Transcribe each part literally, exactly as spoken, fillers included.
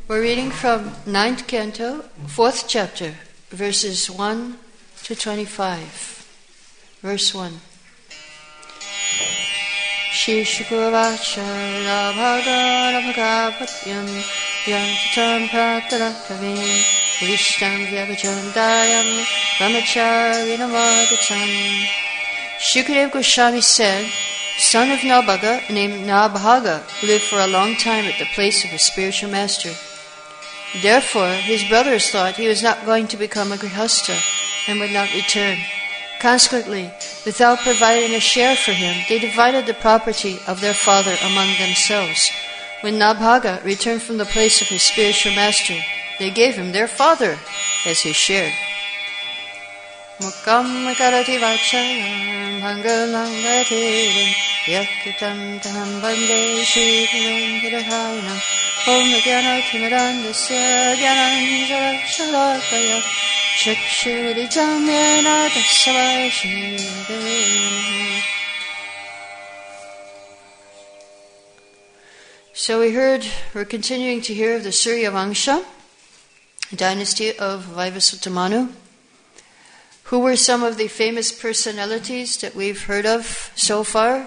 We're reading from ninth canto, fourth chapter, verses one to twenty-five. Verse one. Shri Shukravacha Rabhaga Rabhagapatyam Yantatam Prataraktavim Vishtam Vyavachandayam Brahmacharinavadatam. Shukadeva Goswami said, son of Nabhaga named Nabhaga lived for a long time at the place of his spiritual master. Therefore, his brothers thought he was not going to become a grihastha and would not return. Consequently, without providing a share for him, they divided the property of their father among themselves. When Nabhaga returned from the place of his spiritual master, they gave him their father as his share. Mukam karati vachayam bhangalam gatirim yakitam taham bande shritam hidayam om jnana timirandasya jnananjara shalakaya chakshuritam yena tasavashidam. So we heard, we're continuing to hear of the Surya Vangsha, dynasty of Vaivasutta Manu. Who were some of the famous personalities that we've heard of so far?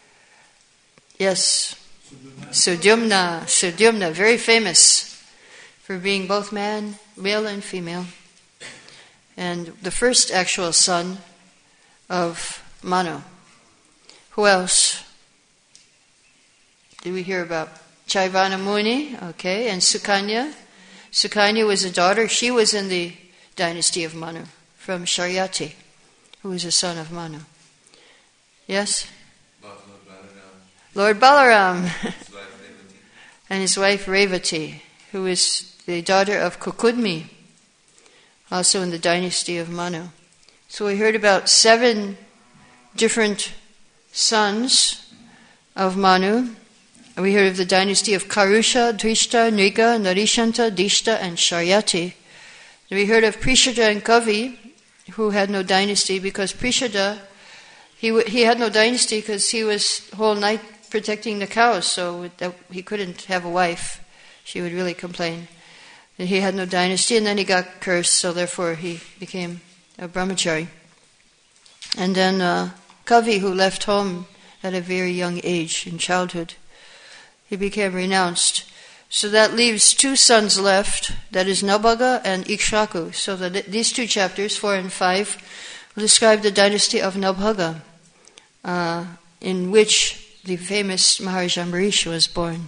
Yes, Sudyumna. Sudyumna, very famous for being both man, male and female. And the first actual son of Manu. Who else did we hear about? Chaivana Muni, okay, and Sukanya. Sukanya was a daughter. She was in the dynasty of Manu, from Sharyati, who was a son of Manu. Yes? Lord Balaram. And his wife Revati, who is the daughter of Kukudmi, also in the dynasty of Manu. So we heard about seven different sons of Manu. We heard of the dynasty of Karusha, Drishta, Nriga, Narishanta, Dishta, and Sharyati. We heard of Prishada and Kavi, who had no dynasty, because Prishada, he w- he had no dynasty because he was whole night protecting the cows, so that he couldn't have a wife. She would really complain. And he had no dynasty, and then he got cursed, so therefore he became a brahmachari. And then uh, Kavi, who left home at a very young age, in childhood, he became renounced. So that leaves two sons left, that is Nabhaga and Ikshaku. So that these two chapters, four and five, will describe the dynasty of Nabhaga, uh, in which the famous Maharaja Ambarisha was born.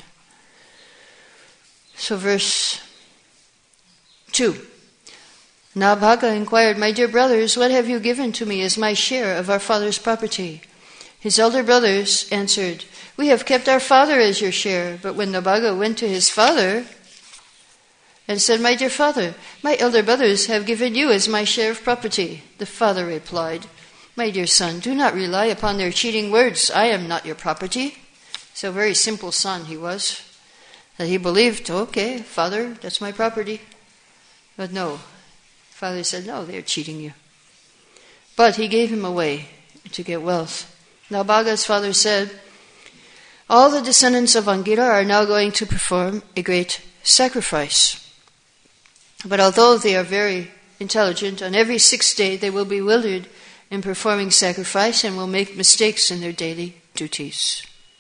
So verse two. Nabhaga inquired, my dear brothers, what have you given to me as my share of our father's property? His elder brothers answered, we have kept our father as your share. But when Nabhaga went to his father and said, my dear father, my elder brothers have given you as my share of property, the father replied, my dear son, do not rely upon their cheating words. I am not your property. So very simple son he was, that he believed, okay, father, that's my property. But no, father said, no, they're cheating you. But he gave him away to get wealth. Nabhaga's father said, all the descendants of Angira are now going to perform a great sacrifice. But although they are very intelligent, on every sixth day they will be bewildered in performing sacrifice and will make mistakes in their daily duties.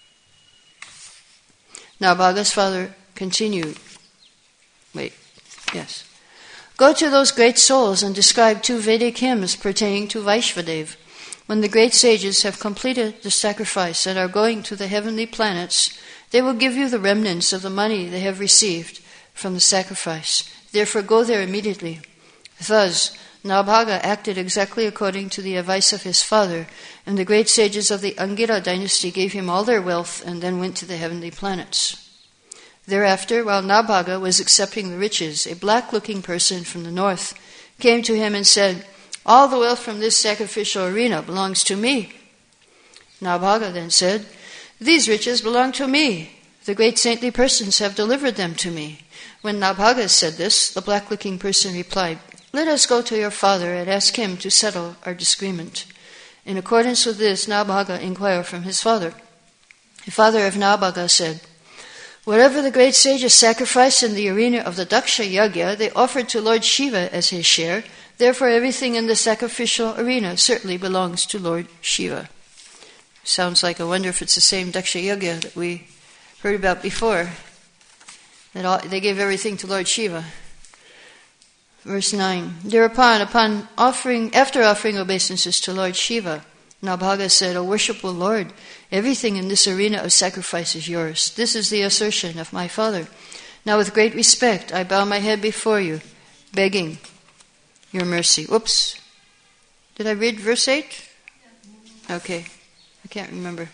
Nabhaga's father continued. Wait, yes. Go to those great souls and describe two Vedic hymns pertaining to Vaishvadev. When the great sages have completed the sacrifice and are going to the heavenly planets, they will give you the remnants of the money they have received from the sacrifice. Therefore go there immediately. Thus, Nabhaga acted exactly according to the advice of his father, and the great sages of the Angira dynasty gave him all their wealth and then went to the heavenly planets. Thereafter, while Nabhaga was accepting the riches, a black-looking person from the north came to him and said, all the wealth from this sacrificial arena belongs to me. Nabhaga then said, these riches belong to me. The great saintly persons have delivered them to me. When Nabhaga said this, the black-looking person replied, let us go to your father and ask him to settle our disagreement. In accordance with this, Nabhaga inquired from his father. The father of Nabhaga said, Whatever the great sages sacrificed in the arena of the Daksha Yagya, they offered to Lord Shiva as his share. Therefore, everything in the sacrificial arena certainly belongs to Lord Shiva. Sounds like, I wonder if it's the same Daksha Yagya that we heard about before. That all, they gave everything to Lord Shiva. Verse nine. Thereupon, upon offering, after offering obeisances to Lord Shiva, Nabhaga said, O worshipful Lord, everything in this arena of sacrifice is yours. This is the assertion of my father. Now with great respect, I bow my head before you, begging your mercy. Whoops. Did I read verse eight? Okay. I can't remember.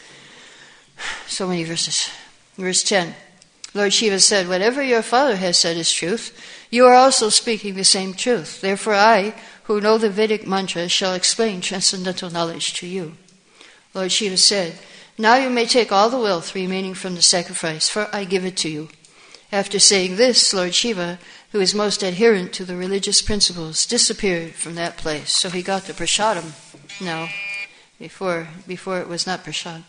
So many verses. Verse ten. Lord Shiva said, whatever your father has said is truth. You are also speaking the same truth. Therefore I, who know the Vedic mantras, shall explain transcendental knowledge to you. Lord Shiva said, now you may take all the wealth remaining from the sacrifice, for I give it to you. After saying this, Lord Shiva, who is most adherent to the religious principles, disappeared from that place. So he got the prasadam now. Before, before it was not prasad.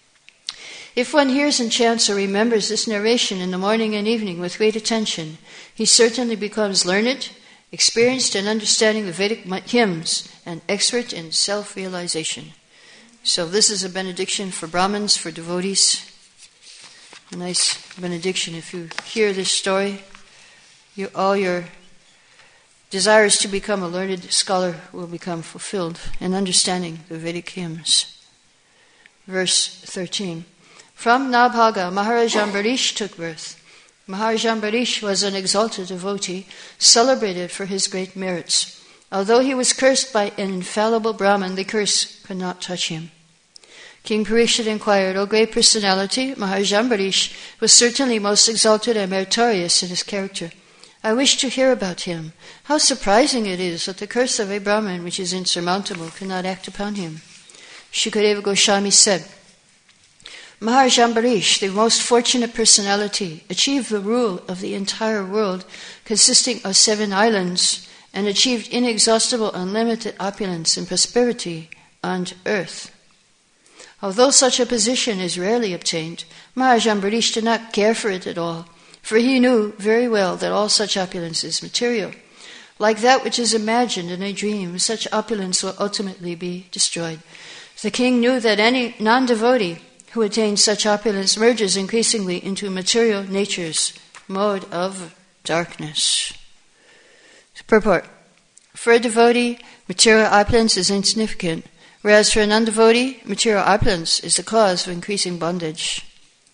If one hears and chants or remembers this narration in the morning and evening with great attention, he certainly becomes learned, experienced in understanding the Vedic hymns, and expert in self-realization. So this is a benediction for Brahmins, for devotees. A nice benediction. If you hear this story, you, all your desires to become a learned scholar will become fulfilled in understanding the Vedic hymns. Verse thirteen. From Nabhaga, Maharaj Ambarish took birth. Maharaj Ambarish was an exalted devotee, celebrated for his great merits. Although he was cursed by an infallible Brahmin, the curse could not touch him. King Parikshit inquired, O great personality, Maharaj Ambarish was certainly most exalted and meritorious in his character. I wish to hear about him. How surprising it is that the curse of a Brahmin, which is insurmountable, cannot act upon him. Shukadeva Goswami said, Maharaj Ambarish, the most fortunate personality, achieved the rule of the entire world, consisting of seven islands, and achieved inexhaustible, unlimited opulence and prosperity on earth. Although such a position is rarely obtained, Maharaj Ambarish did not care for it at all, for he knew very well that all such opulence is material. Like that which is imagined in a dream, such opulence will ultimately be destroyed. The king knew that any non-devotee who attains such opulence merges increasingly into material nature's mode of darkness. Purport. For a devotee, material opulence is insignificant, whereas for a non-devotee, material opulence is the cause of increasing bondage.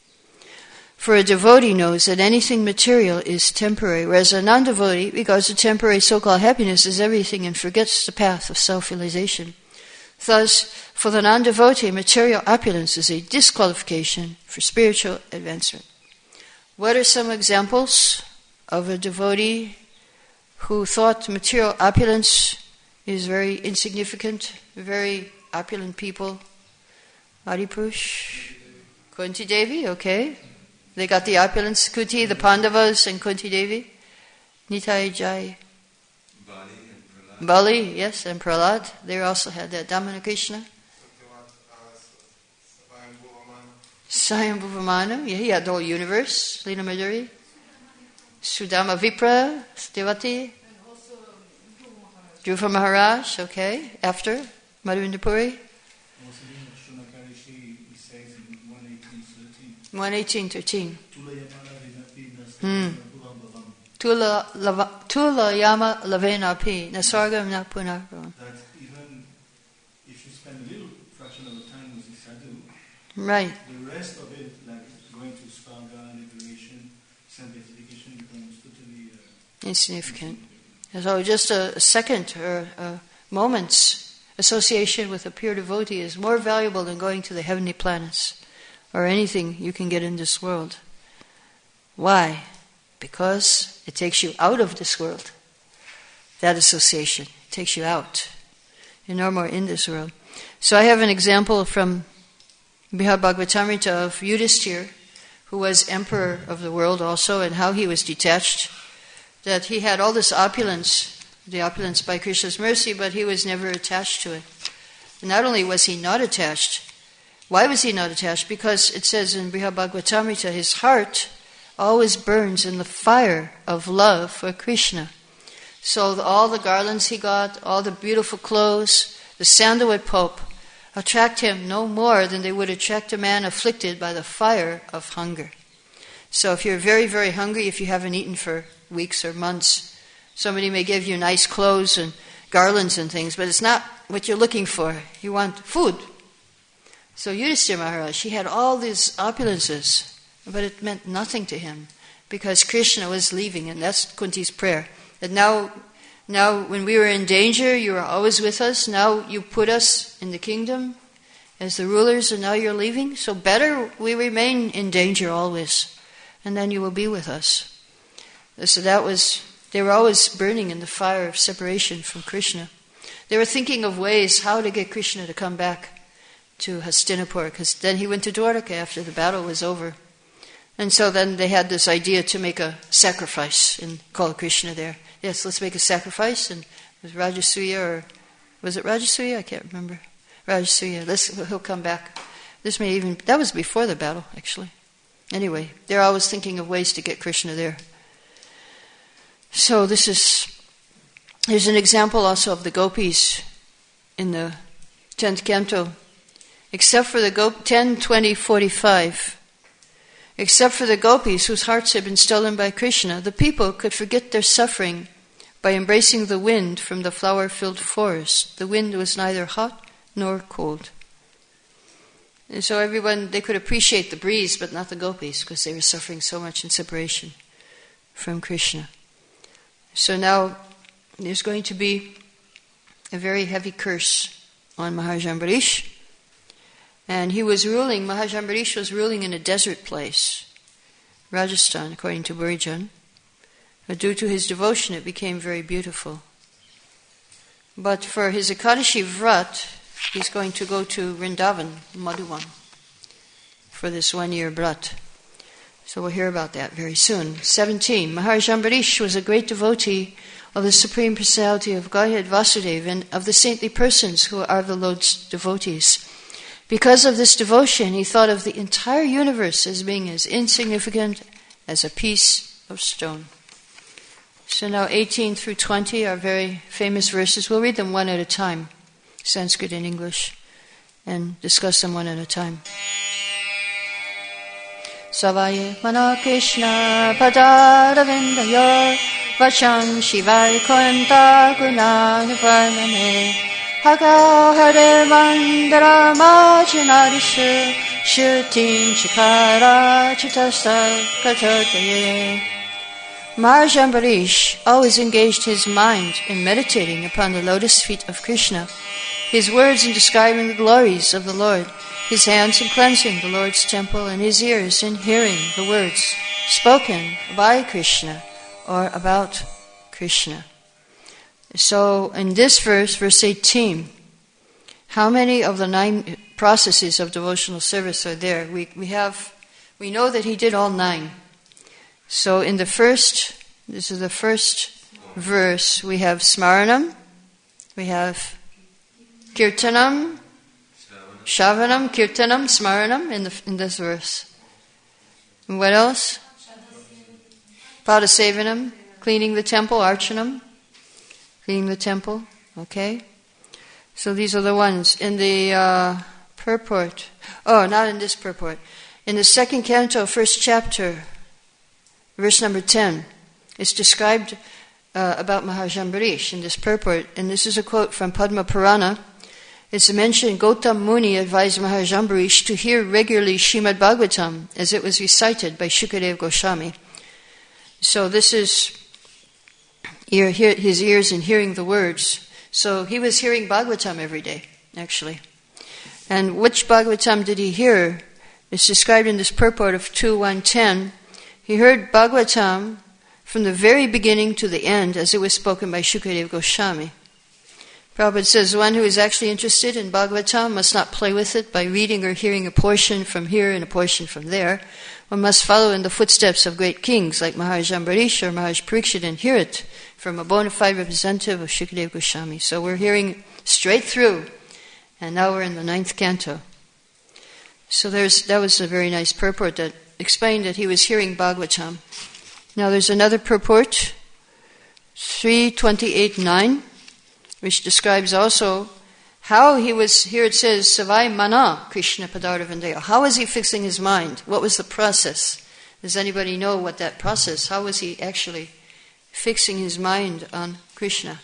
For a devotee knows that anything material is temporary, whereas a non-devotee regards the temporary so-called happiness as everything and forgets the path of self-realization. Thus, for the non-devotee, material opulence is a disqualification for spiritual advancement. What are some examples of a devotee who thought material opulence is very insignificant, very opulent people? Adipurush? Kunti Devi, okay. They got the opulence, Kuti, the Pandavas and Kunti Devi. Nitai Jai. Bali, yes, and Prahlad. They also had that. Damana Krishna. Swayambhuva, yeah, he had the whole universe. Leela Madhuri. Sudama Vipra, Devati. Dhruva Maharaj, okay. After Madhavendra Puri. one eighteen thirteen. Hmm. Tula lava, tula yama lavena pi nasargam na punarvam. That even if you spend a little fraction of the time with the sadhu, right, the rest of it, like going to svaga, liberation, sanctification, becomes totally uh, insignificant. And so just a, a second or a moment's association with a pure devotee is more valuable than going to the heavenly planets or anything you can get in this world. Why? Because it takes you out of this world. That association takes you out. You're no more in this world. So I have an example from Brihad Bhagavatamrita of Yudhisthira, who was emperor of the world also, and how he was detached. That he had all this opulence, the opulence by Krishna's mercy, but he was never attached to it. And not only was he not attached, Why was he not attached? Because it says in Brihad-bhagavatamrita, his heart always burns in the fire of love for Krishna. So the, all the garlands he got, all the beautiful clothes, the sandalwood pulp, attract him no more than they would attract a man afflicted by the fire of hunger. So if you're very, very hungry, if you haven't eaten for weeks or months, somebody may give you nice clothes and garlands and things, but it's not what you're looking for. You want food. So Yudhisthira Maharaj, he had all these opulences, but it meant nothing to him because Krishna was leaving, and that's Kunti's prayer. That now, now when we were in danger, you were always with us. Now you put us in the kingdom as the rulers, and now you're leaving. So better we remain in danger always, and then you will be with us. So that was, they were always burning in the fire of separation from Krishna. They were thinking of ways how to get Krishna to come back to Hastinapur, because then he went to Dwarka after the battle was over. And so then they had this idea to make a sacrifice and call Krishna there. Yes, let's make a sacrifice. And it was Rajasuya, or was it Rajasuya? I can't remember. Rajasuya. Let's, he'll come back. This may even, that was before the battle, actually. Anyway, they're always thinking of ways to get Krishna there. So this is, there's an example also of the gopis in the tenth canto. Except for the gop- ten, twenty, forty-five, except for the gopis whose hearts had been stolen by Krishna, the people could forget their suffering by embracing the wind from the flower-filled forest. The wind was neither hot nor cold. And so everyone, they could appreciate the breeze, but not the gopis, because they were suffering so much in separation from Krishna. So now there's going to be a very heavy curse on Maharaj Ambarish. And he was ruling, Maharaj Ambarish was ruling in a desert place, Rajasthan, according to Burijan. But due to his devotion, it became very beautiful. But for his Ekadashi Vrat, he's going to go to Vrindavan, Madhuvan, for this one-year Vrat. So we'll hear about that very soon. seventeen. Maharaj Ambarish was a great devotee of the Supreme Personality of Godhead Vasudeva and of the saintly persons who are the Lord's devotees. Because of this devotion, he thought of the entire universe as being as insignificant as a piece of stone. So now eighteen through twenty are very famous verses. We'll read them one at a time, Sanskrit and English, and discuss them one at a time. Savaye mana Krishna padaravindayor vacham shivai koyanta gunanuvarmane Haga hare mandara majanarishu shutin chikara chitasta katotaye. Maharaj Ambarish always engaged his mind in meditating upon the lotus feet of Krishna, his words in describing the glories of the Lord, his hands in cleansing the Lord's temple, and his ears in hearing the words spoken by Krishna or about Krishna. So in this verse, verse eighteen, how many of the nine processes of devotional service are there? We we have we know that he did all nine. So in the first, this is the first verse, we have Smaranam, we have Kirtanam, Shavanam, Kirtanam, Smaranam in the in this verse. And what else? Padasevanam, cleaning the temple, Archanam. Cleaning the temple, okay? So these are the ones. In the uh, purport, oh, not in this purport. In the second canto, first chapter, verse number ten, it's described uh, about Maharaj Ambarish in this purport. And this is a quote from Padma Purana. It's mentioned, Gautam Muni advised Maharaj Ambarish to hear regularly Srimad Bhagavatam as it was recited by Shukadeva Goswami. So this is Ear, hear, his ears in hearing the words. So he was hearing Bhagavatam every day, actually. And which Bhagavatam did he hear? It's described in this purport of two one ten. He heard Bhagavatam from the very beginning to the end as it was spoken by Shukadeva Goswami. Prabhupada says one who is actually interested in Bhagavatam must not play with it by reading or hearing a portion from here and a portion from there. One must follow in the footsteps of great kings like Maharaj Ambarish or Maharaj Parikshit and hear it from a bona fide representative of Shukadeva Goswami. So we're hearing straight through, and now we're in the ninth canto. So there's that was a very nice purport that explained that he was hearing Bhagavatam. Now there's another purport, three twenty-eight nine, which describes also how he was, here it says, Savai Mana Krishna Padartha Vandaya. How was he fixing his mind? What was the process? Does anybody know what that process, how was he actually fixing his mind on Krishna?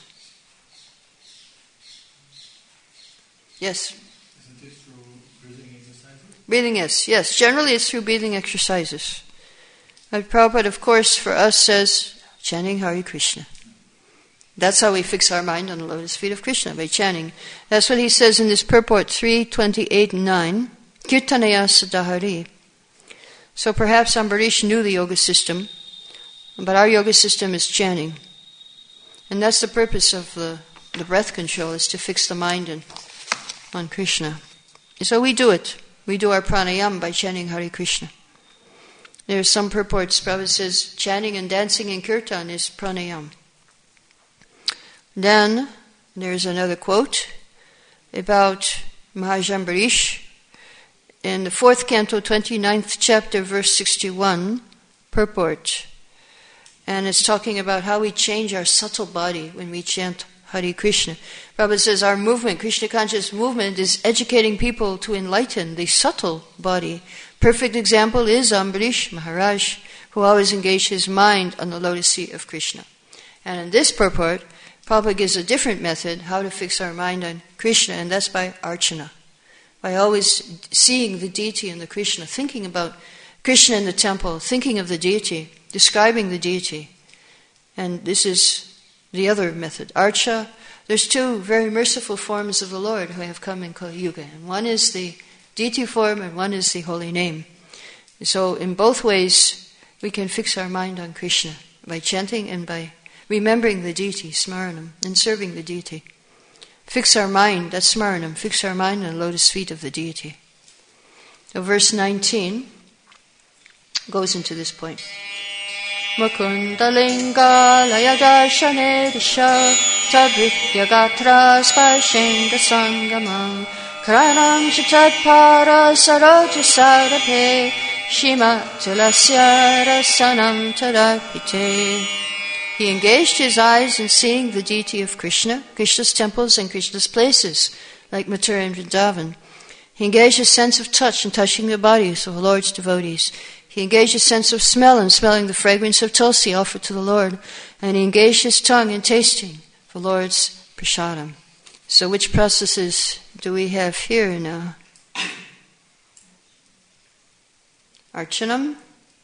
Yes? Isn't it through breathing exercises? Breathing, yes. Yes, generally it's through breathing exercises. But Prabhupada, of course, for us says, chanting Hare Krishna. That's how we fix our mind on the lotus feet of Krishna, by chanting. That's what he says in this purport, three twenty-eight nine, Kirtanaya Sadahari. So perhaps Ambarish knew the yoga system, but our yoga system is chanting. And that's the purpose of the, the breath control, is to fix the mind in, on Krishna. So we do it. We do our pranayama by chanting Hare Krishna. There are some purports, Prabhupada says, chanting and dancing in kirtan is pranayama. Then there's another quote about Maharaj Ambarish in the fourth canto, twenty-ninth chapter, verse sixty-one, purport. And it's talking about how we change our subtle body when we chant Hare Krishna. Prabhupada says our movement, Krishna conscious movement, is educating people to enlighten the subtle body. Perfect example is Ambarish Maharaj, who always engaged his mind on the lotus feet of Krishna. And in this purport, Prabhupada gives a different method how to fix our mind on Krishna, and that's by archana. By always seeing the deity in the Krishna, thinking about Krishna in the temple, thinking of the deity, describing the deity. And this is the other method. Archa, there's two very merciful forms of the Lord who have come in Kali Yuga. And one is the deity form and one is the holy name. So in both ways, we can fix our mind on Krishna by chanting and by remembering the deity, smaranam, and serving the deity. Fix our mind, that's smaranam, fix our mind on the lotus feet of the deity. So verse nineteen goes into this point. Mukunda linga layadarshane disha tadvitya gatra sparshenga sangamam karanam chitatpara saroja sarape shima tilasya rasanam tadapite. He engaged his eyes in seeing the deity of Krishna, Krishna's temples and Krishna's places, like Mathura and Vrindavan. He engaged his sense of touch in touching the bodies of the Lord's devotees. He engaged his sense of smell in smelling the fragrance of tulsi offered to the Lord. And he engaged his tongue in tasting the Lord's prasadam. So which processes do we have here now? Archanam,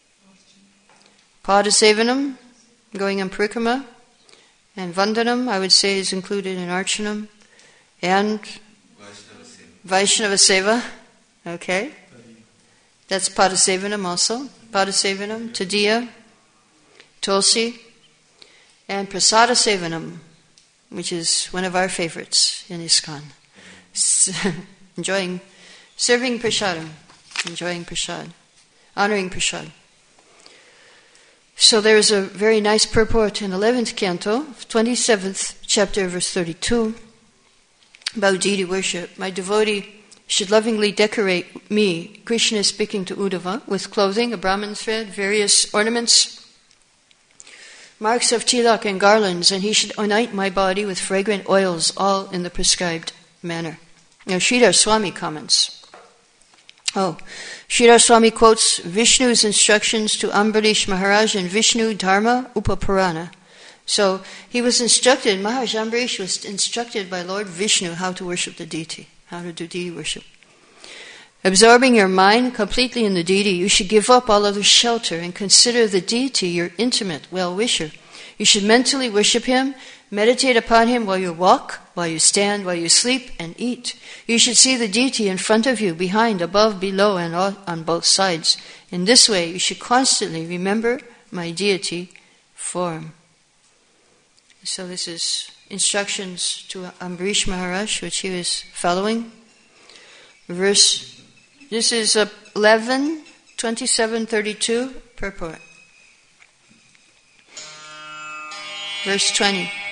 Padasevanam, going on parikrama, and Vandanam, I would say, is included in Archanam, and Vaishnava Seva. Okay. That's Padasevanam also. Padasevanam, Tadiya, Tulsi, and Prasada Sevanam, which is one of our favorites in ISKCON. enjoying, serving prasadam, enjoying prasad, honoring prasad. So there is a very nice purport in eleventh canto, twenty-seventh chapter, verse thirty-two, about deity worship. My devotee should lovingly decorate me, Krishna is speaking to Uddhava, with clothing, a Brahman thread, various ornaments, marks of tilak and garlands, and he should anoint my body with fragrant oils, all in the prescribed manner. Now Sridhar Swami comments. Oh, Sridhar Swami quotes Vishnu's instructions to Ambarish Maharaj in Vishnu Dharma Upapurana. So he was instructed, Maharaj Ambarish was instructed by Lord Vishnu how to worship the deity, how to do deity worship. Absorbing your mind completely in the deity, you should give up all other shelter and consider the deity your intimate well-wisher. You should mentally worship him, meditate upon him while you walk, while you stand, while you sleep and eat. You should see the deity in front of you, behind, above, below, and on both sides. In this way, you should constantly remember my deity form. So this is instructions to Ambarish Maharaj, which he was following. Verse, this is eleven, twenty-seven, thirty-two, purport. Verse twenty.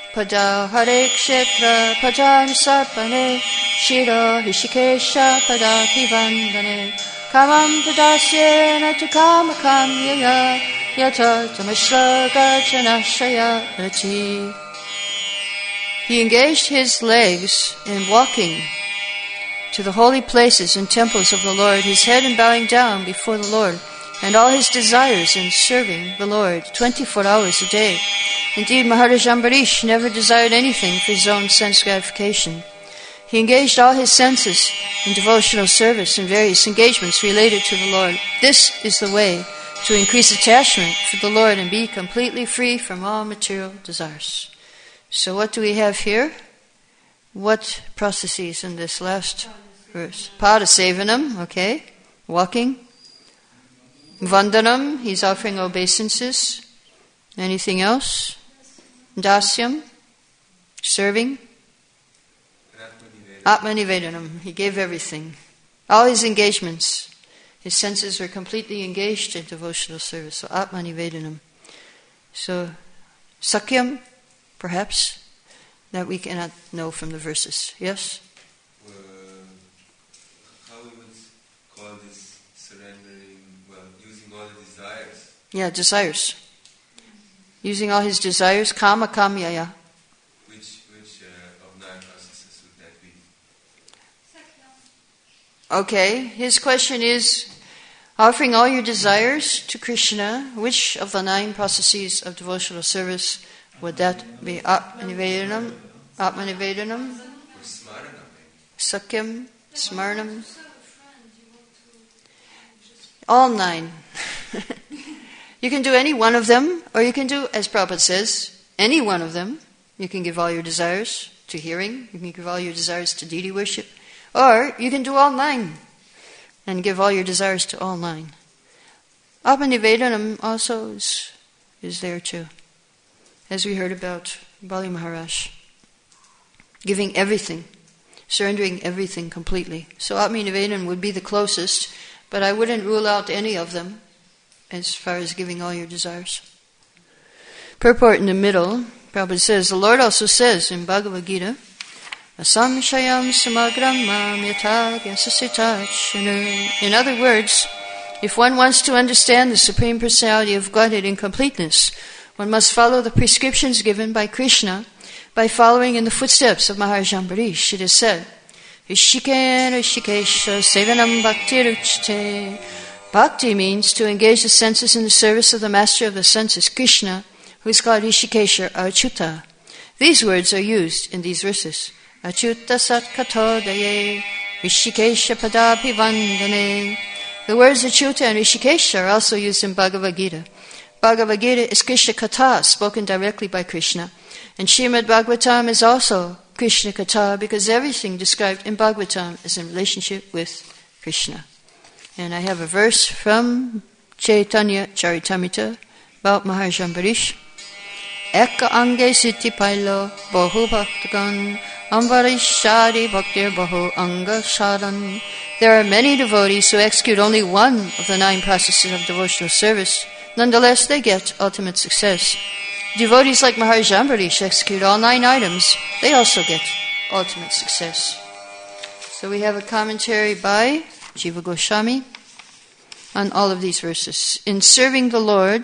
pada hare kshetra pajam sarpane shiro hishikesha pada pivandane kamam tadasyena tu kamakam yaya yata tamashra garjanashaya rati. He engaged his legs in walking to the holy places and temples of the Lord, his head in bowing down before the Lord, and all his desires in serving the Lord twenty-four hours a day. Indeed, Maharaj Ambarish never desired anything for his own sense gratification. He engaged all his senses in devotional service and various engagements related to the Lord. This is the way to increase attachment for the Lord and be completely free from all material desires. So what do we have here? What processes in this last verse? Padasevanam, okay, walking. Vandanam, he's offering obeisances. Anything else? Dasyam, serving. Atmanivedanam, he gave everything. All his engagements, his senses were completely engaged in devotional service. So Atmanivedanam. So Sakyam, perhaps, that we cannot know from the verses. Yes? Uh, how we would call this surrendering, well, using all the desires? Yeah, desires. Using all his desires, kama kamyaya. Which, which uh, of nine processes would that be? Okay, his question is, offering all your desires to Krishna, which of the nine processes of devotional service would that be? Atmanivedanam, Atmanivedanam, Sakyam, Smaranam. All nine. You can do any one of them, or you can do, as Prabhupada says, any one of them. You can give all your desires to hearing, you can give all your desires to deity worship, or you can do all nine and give all your desires to all nine. Atmanivedanam also is, is there too, as we heard about Bali Maharaj. Giving everything, surrendering everything completely. So Atmanivedanam would be the closest, but I wouldn't rule out any of them as far as giving all your desires. Purport in the middle, Prabhupada says, the Lord also says in Bhagavad Gita, Asamshayam samagram mam yatha gyasasitachanu. In other words, if one wants to understand the Supreme Personality of Godhead in completeness, one must follow the prescriptions given by Krishna by following in the footsteps of Maharaj Ambarish. It is said, Rishikena Rishikesha Sevanam Bhaktiruchite. Bhakti means to engage the senses in the service of the master of the senses, Krishna, who is called Rishikesha or Achyuta. These words are used in these verses. Achyuta Satkato Daye Rishikesha Padapi Vandane. The words Achyuta and Rishikesha are also used in Bhagavad Gita. Bhagavad Gita is Krishna Katha, spoken directly by Krishna. And Srimad Bhagavatam is also Krishna Katha, because everything described in Bhagavatam is in relationship with Krishna. And I have a verse from Chaitanya Charitamrita about Maharaj Ambarish. Eka ange siddhi pailo bahu bhaktagan amvarishari bhaktir bahu anga sharan. There are many devotees who execute only one of the nine processes of devotional service. Nonetheless, they get ultimate success. Devotees like Maharaj Ambarish execute all nine items. They also get ultimate success. So we have a commentary by Jiva Goswami on all of these verses. In serving the Lord,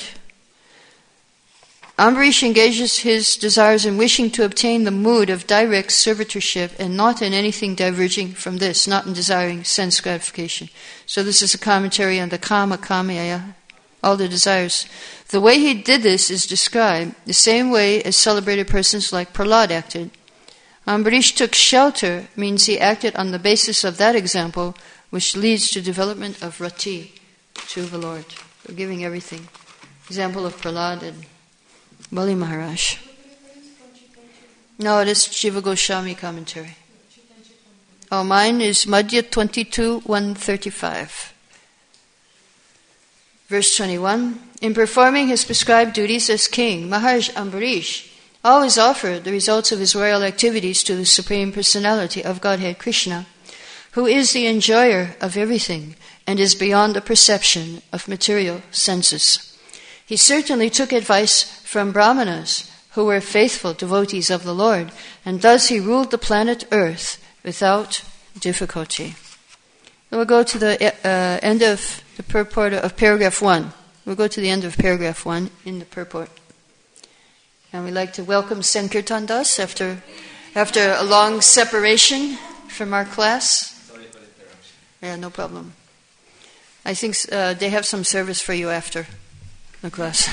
Ambarish engages his desires in wishing to obtain the mood of direct servitorship and not in anything diverging from this, not in desiring sense gratification. So this is a commentary on the kama kamaya, all the desires. The way he did this is described the same way as celebrated persons like Prahlad acted. Ambarish took shelter means he acted on the basis of that example, which leads to development of rati to the Lord, for giving everything. Example of Prahlad and Bali Maharaj. No, it is Jiva Goswami commentary. Oh, mine is Madhya twenty-two, one thirty-five. Verse twenty-one. In performing his prescribed duties as king, Maharaj Ambarish always offered the results of his royal activities to the Supreme Personality of Godhead Krishna, who is the enjoyer of everything and is beyond the perception of material senses. He certainly took advice from brahmanas who were faithful devotees of the Lord, and thus he ruled the planet Earth without difficulty. We'll go to the uh, end of the purport of paragraph one. We'll go to the end of paragraph one in the purport. And we'd like to welcome Sankirtan Das after, after a long separation from our class. Sorry for the interruption. Yeah, no problem. I think uh, they have some service for you after the class.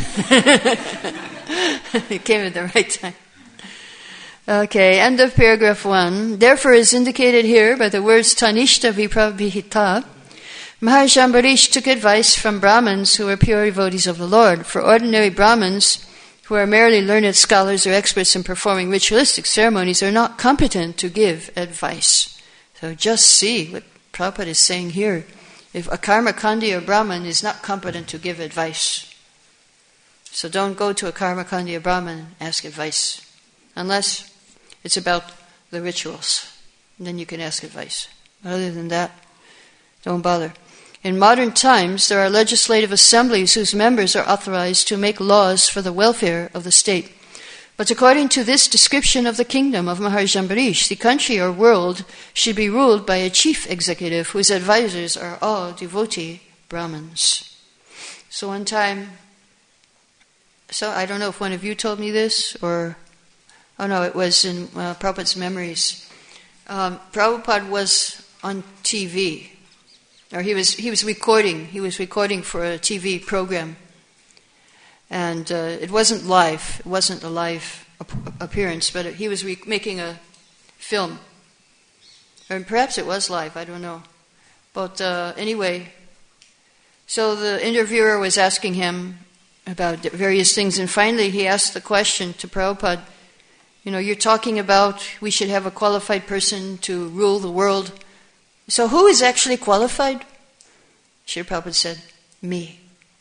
You came at the right time. Okay, end of paragraph one. Therefore is indicated here by the words Tanishta Viprabhita. Maharaj Ambarish took advice from Brahmins who were pure devotees of the Lord. For ordinary Brahmins, who are merely learned scholars or experts in performing ritualistic ceremonies, are not competent to give advice. So just see what Prabhupada is saying here. If a Karmakandi or Brahmin is not competent to give advice, so don't go to a Karmakandi or Brahmin and ask advice, unless it's about the rituals. Then you can ask advice. Other than that, don't bother. In modern times, there are legislative assemblies whose members are authorized to make laws for the welfare of the state. But according to this description of the kingdom of Maharaj Ambarish, the country or world should be ruled by a chief executive whose advisors are all devotee Brahmins. So one time, so I don't know if one of you told me this, or, oh no, it was in uh, Prabhupada's memories. Um, Prabhupada was on T V. Or he was he was recording. He was recording for a T V program, and uh, it wasn't live. It wasn't a live ap- appearance, but he was re- making a film, or perhaps it was live. I don't know. But uh, anyway, so the interviewer was asking him about various things, and finally he asked the question to Prabhupada. You know, you're talking about we should have a qualified person to rule the world. So who is actually qualified? Srila Prabhupada said, me.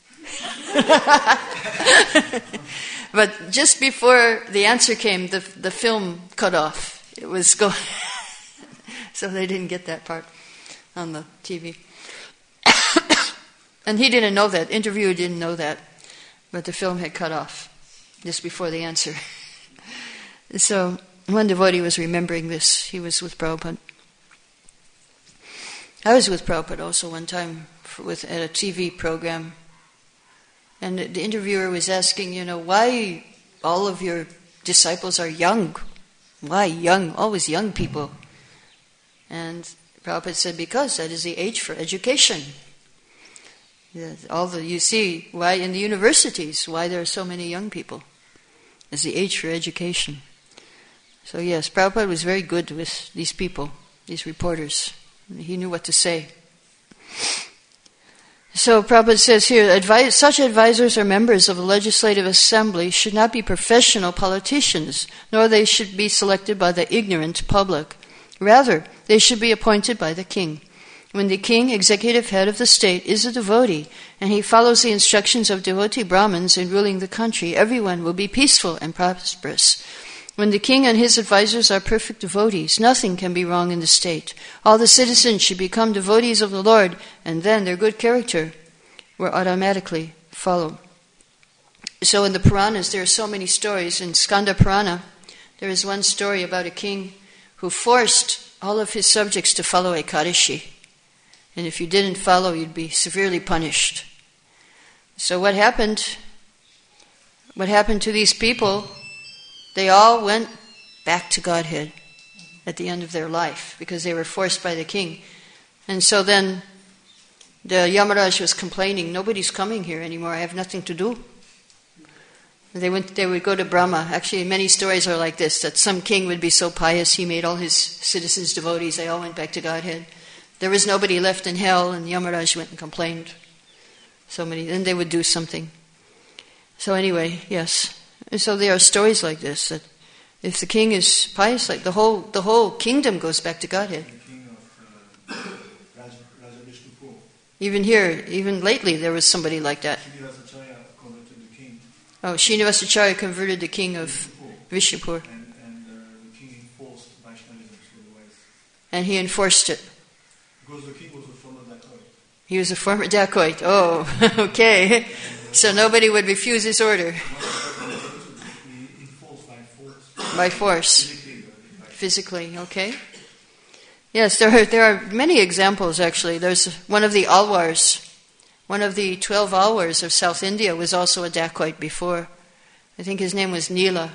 But just before the answer came, the the film cut off. It was going, so they didn't get that part on the T V. And he didn't know that. Interviewer didn't know that, but the film had cut off just before the answer. So one devotee was remembering this. He was with Prabhupada. I was with Prabhupada also one time for, with, at a T V program, and the, the interviewer was asking, you know, why all of your disciples are young? Why young? Always young people. And Prabhupada said, because that is the age for education. Yeah, all the you see why in the universities why there are so many young people. It's the age for education. So yes, Prabhupada was very good with these people, these reporters. He knew what to say. So Prabhupada says here, advise, such advisors or members of the legislative assembly should not be professional politicians, nor they should be selected by the ignorant public. Rather, they should be appointed by the king. When the king, executive head of the state, is a devotee, and he follows the instructions of devotee Brahmins in ruling the country, everyone will be peaceful and prosperous. When the king and his advisors are perfect devotees, nothing can be wrong in the state. All the citizens should become devotees of the Lord, and then their good character will automatically follow. So in the Puranas, there are so many stories. In Skanda Purana, there is one story about a king who forced all of his subjects to follow Ekadashi. And if you didn't follow, you'd be severely punished. So what happened? What happened to these people? They all went back to Godhead at the end of their life because they were forced by the king. And so then the Yamaraj was complaining, nobody's coming here anymore, I have nothing to do. They went. They would go to Brahma. Actually, many stories are like this, that some king would be so pious, he made all his citizens devotees, they all went back to Godhead. There was nobody left in hell, and Yamaraj went and complained. So many, then they would do something. So anyway, yes. And so there are stories like this, that if the king is pious, like the whole the whole kingdom goes back to Godhead. The king of uh, Raja, Raja Vishnupur. Even here, even lately, there was somebody like that. Srinivasacharya converted the king. Oh, Srinivasacharya converted the king of Vishnupur. And, and uh, the king enforced Vaishnavism to the West. And he enforced it. Because the king was a former dacoit. He was a former dacoit. Oh, okay. So nobody would refuse his order. He enforced by force. Physically, okay. Yes, there are, there are many examples actually. There's one of the Alwars. One of the twelve Alwars of South India was also a dacoit before. I think his name was Neela.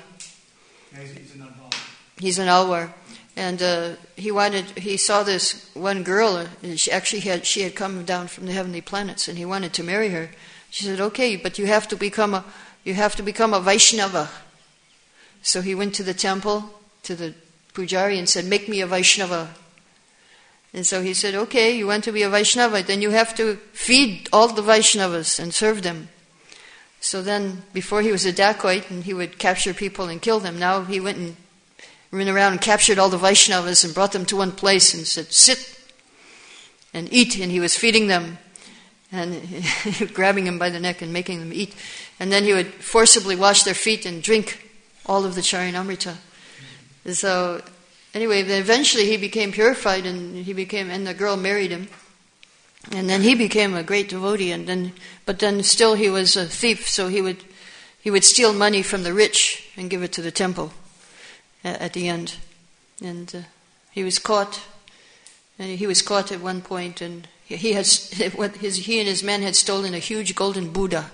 He's an Alwar. And uh, he wanted, he saw this one girl, and she actually had, she had come down from the heavenly planets, and he wanted to marry her. She said, okay, but you have to become a, you have to become a Vaishnava. So he went to the temple, to the Pujari, and said, make me a Vaishnava. And so he said, okay, you want to be a Vaishnava, then you have to feed all the Vaishnavas and serve them. So then, before he was a dacoit, and he would capture people and kill them, now he went and ran around and captured all the Vaishnavas and brought them to one place and said, sit and eat, and he was feeding them and grabbing them by the neck and making them eat. And then he would forcibly wash their feet and drink all of the Charanamrita. So, anyway, then eventually he became purified, and he became, and the girl married him. And then he became a great devotee, and then, but then still he was a thief, so he would, he would steal money from the rich and give it to the temple at the end. And uh, he was caught, and he was caught at one point, and he had, his, he and his men had stolen a huge golden Buddha.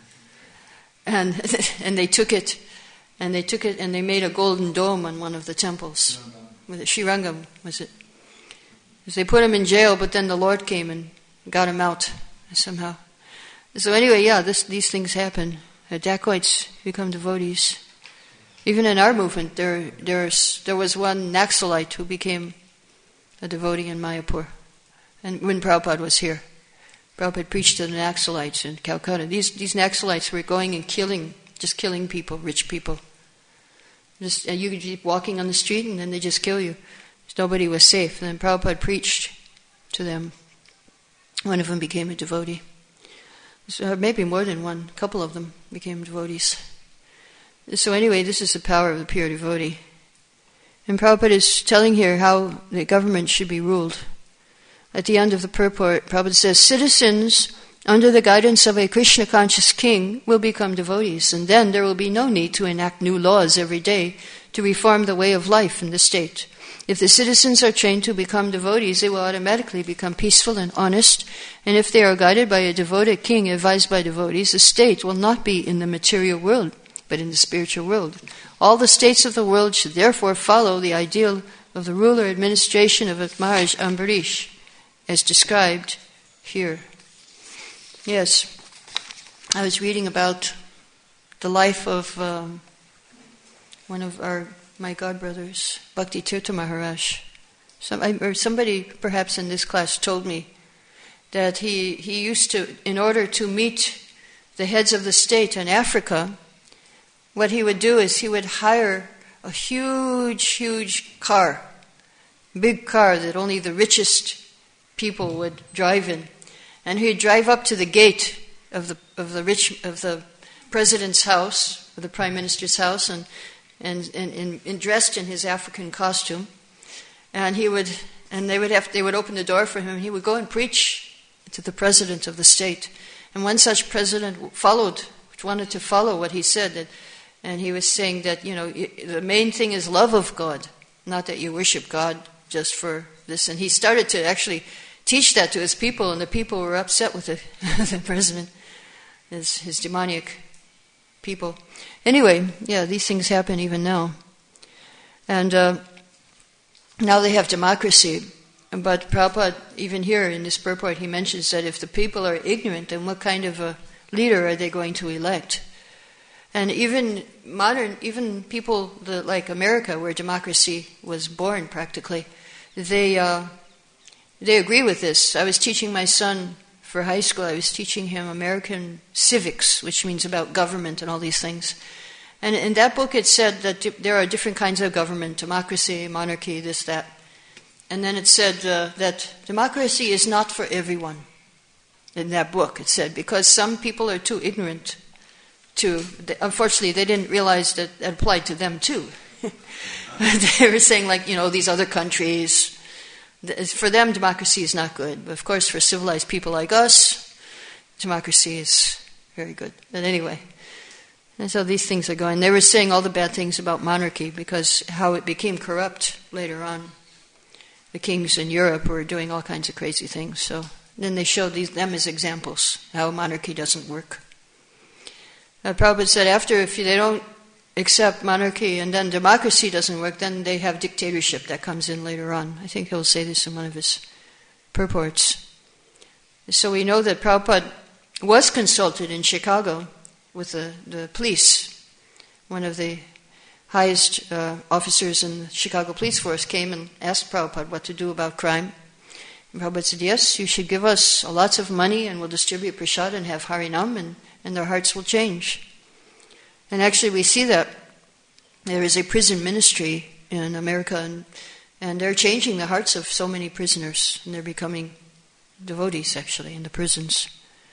And, and they took it, and they took it, and they made a golden dome on one of the temples. With it, Srirangam, was it? They put him in jail, but then the Lord came and got him out somehow. So anyway, yeah, this, these things happen. Uh, dacoits become devotees. Even in our movement, there there's, there was one Naxalite who became a devotee in Mayapur. And when Prabhupada was here, Prabhupada preached to the Naxalites in Calcutta. These these Naxalites were going and killing, just killing people, rich people. Just uh, you could keep walking on the street and then they just kill you. Nobody was safe. And then Prabhupada preached to them. One of them became a devotee. So maybe more than one. A couple of them became devotees. So anyway, this is the power of the pure devotee. And Prabhupada is telling here how the government should be ruled. At the end of the purport, Prabhupada says, citizens under the guidance of a Krishna-conscious king will become devotees, and then there will be no need to enact new laws every day to reform the way of life in the state. If the citizens are trained to become devotees, they will automatically become peaceful and honest, and if they are guided by a devoted king advised by devotees, the state will not be in the material world, but in the spiritual world. All the states of the world should therefore follow the ideal of the ruler administration of Maharaj Ambarish, as described here. Yes, I was reading about the life of um, one of our my godbrothers, Bhakti Tirtha Maharaj. Some, I, or somebody perhaps in this class told me that he, he used to, in order to meet the heads of the state in Africa, what he would do is he would hire a huge, huge car, big car that only the richest people would drive in. And he'd drive up to the gate of the of the rich of the president's house, or the prime minister's house, and and, and, and, and dressed in his African costume. And he would and they would have they would open the door for him, and he would go and preach to the president of the state. And one such president followed, wanted to follow what he said, and, and he was saying that, you know, the main thing is love of God, not that you worship God just for this. And he started to actually teach that to his people, and the people were upset with the, the president, his, his demoniac people. Anyway, yeah, these things happen even now. And uh, now they have democracy. But Prabhupada, even here in this purport, he mentions that if the people are ignorant, then what kind of a leader are they going to elect? And even modern, even people that, like America, where democracy was born practically, they... Uh, They agree with this. I was teaching my son for high school, I was teaching him American civics, which means about government and all these things. And in that book it said that there are different kinds of government, democracy, monarchy, this, that. And then it said uh, that democracy is not for everyone. In that book it said, because some people are too ignorant to, unfortunately they didn't realize that it applied to them too. They were saying, like, you know, these other countries, for them, democracy is not good. But of course, for civilized people like us, democracy is very good. But anyway, And so these things are going. They were saying all the bad things about monarchy because how it became corrupt later on. The kings in Europe were doing all kinds of crazy things. So then they showed these, them as examples, how monarchy doesn't work. Uh, Prabhupada said after, if they don't accept monarchy and then democracy doesn't work, then they have dictatorship that comes in later on. I think he'll say this in one of his purports. So we know that Prabhupada was consulted in Chicago with the, the police. One of the highest uh, officers in the Chicago police force came and asked Prabhupada what to do about crime. And Prabhupada said, yes, you should give us lots of money and we'll distribute prasad and have Harinam and, and their hearts will change. And actually we see that there is a prison ministry in America and, and they're changing the hearts of so many prisoners and they're becoming devotees actually in the prisons.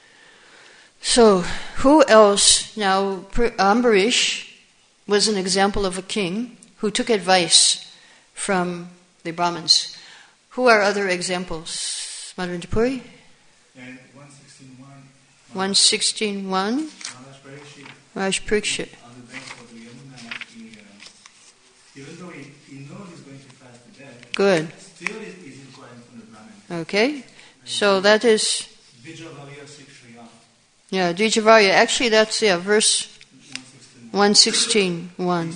So, who else? Now, Ambarish was an example of a king who took advice from the Brahmins. Who are other examples? Madhavendra Puri? And one sixteen one. one sixteen one. Maharaj Parikshit. On the bank of the Yamuna, he, uh, even though he, he knows he's going to fast to death, good. Still is, is inquiring from the Brahmin. Okay, so that is. Dvijavarya Sikshaya. Yeah, Dvijavarya. Actually, that's yeah, verse one sixteen one.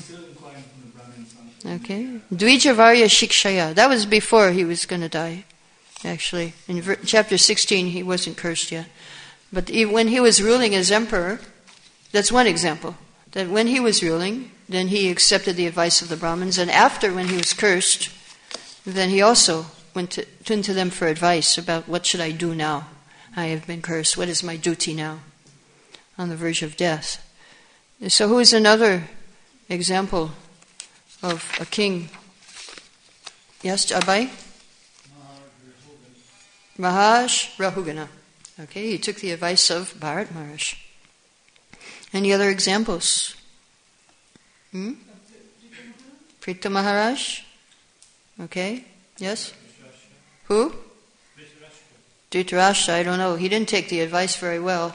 Okay, Dvijavarya Shikshaya. That was before he was going to die. Actually, in ver- chapter sixteen, he wasn't cursed yet, but he, when he was ruling as emperor, that's one example. That when he was ruling, then he accepted the advice of the Brahmins, and after, when he was cursed, then he also went to, went to them for advice about what should I do now. I have been cursed. What is my duty now? On the verge of death. So who is another example of a king? Yes, Abai? Maharaj Rahugana. Okay, he took the advice of Bharat Maharaj. Any other examples? Hmm? Pritha Maharaj? Okay, yes? Who? Dhritarashtra, I don't know. He didn't take the advice very well.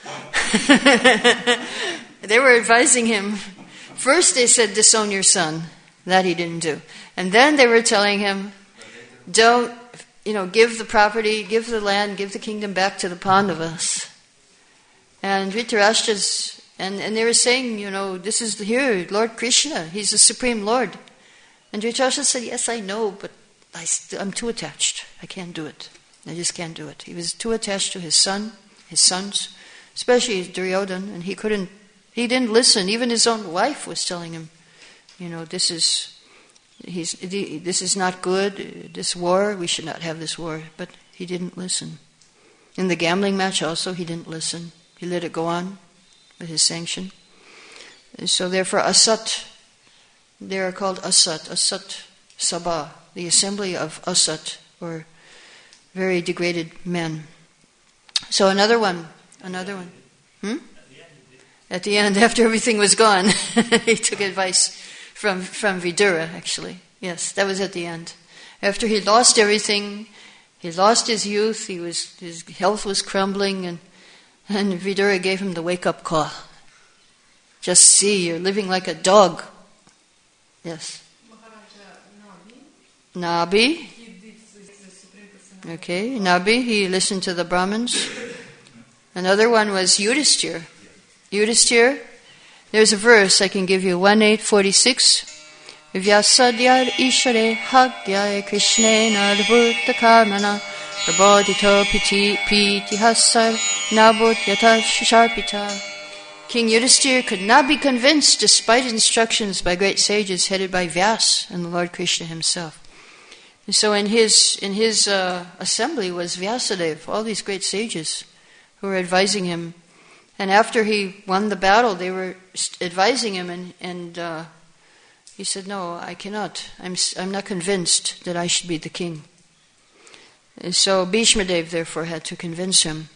They were advising him. First they said, disown your son. That he didn't do. And then they were telling him, don't, you know, give the property, give the land, give the kingdom back to the Pandavas. And Dhritarashtra's, and, and they were saying, you know, this is the, here, Lord Krishna, he's the Supreme Lord. And Dhritarashtra said, yes, I know, but I st- I'm too attached. I can't do it. I just can't do it. He was too attached to his son, his sons, especially Duryodhana, and he couldn't, he didn't listen. Even his own wife was telling him, you know, this is, he's, this is not good, this war, we should not have this war. But he didn't listen. In the gambling match also, he didn't listen. He let it go on with his sanction. And so therefore, Asat, they are called Asat, Asat Sabha, the assembly of Asat, or very degraded men. So another one, another one. Hmm? At the end, after everything was gone, he took advice from, from Vidura, actually. Yes, that was at the end. After he lost everything, he lost his youth, he was, his health was crumbling, and, and Vidura gave him the wake-up call. Just see, you're living like a dog. Yes. Nabi. Okay, Nabi, he listened to the Brahmins. Another one was Yudhishthira. Yudhishthira, there's a verse I can give you, one eight forty-six. Vyasadyar ishare hagyaya krishnena adbhuta karmana prabodhito piti piti hasar nabut yata sharpita. King Yudhishthira could not be convinced despite instructions by great sages headed by Vyas and the Lord Krishna himself. And so in his in his uh, assembly was Vyasadeva, all these great sages who were advising him. And after he won the battle, they were advising him, and, and uh, he said, no, I cannot. I'm I'm not convinced that I should be the king. And so Bhishmadev therefore had to convince him.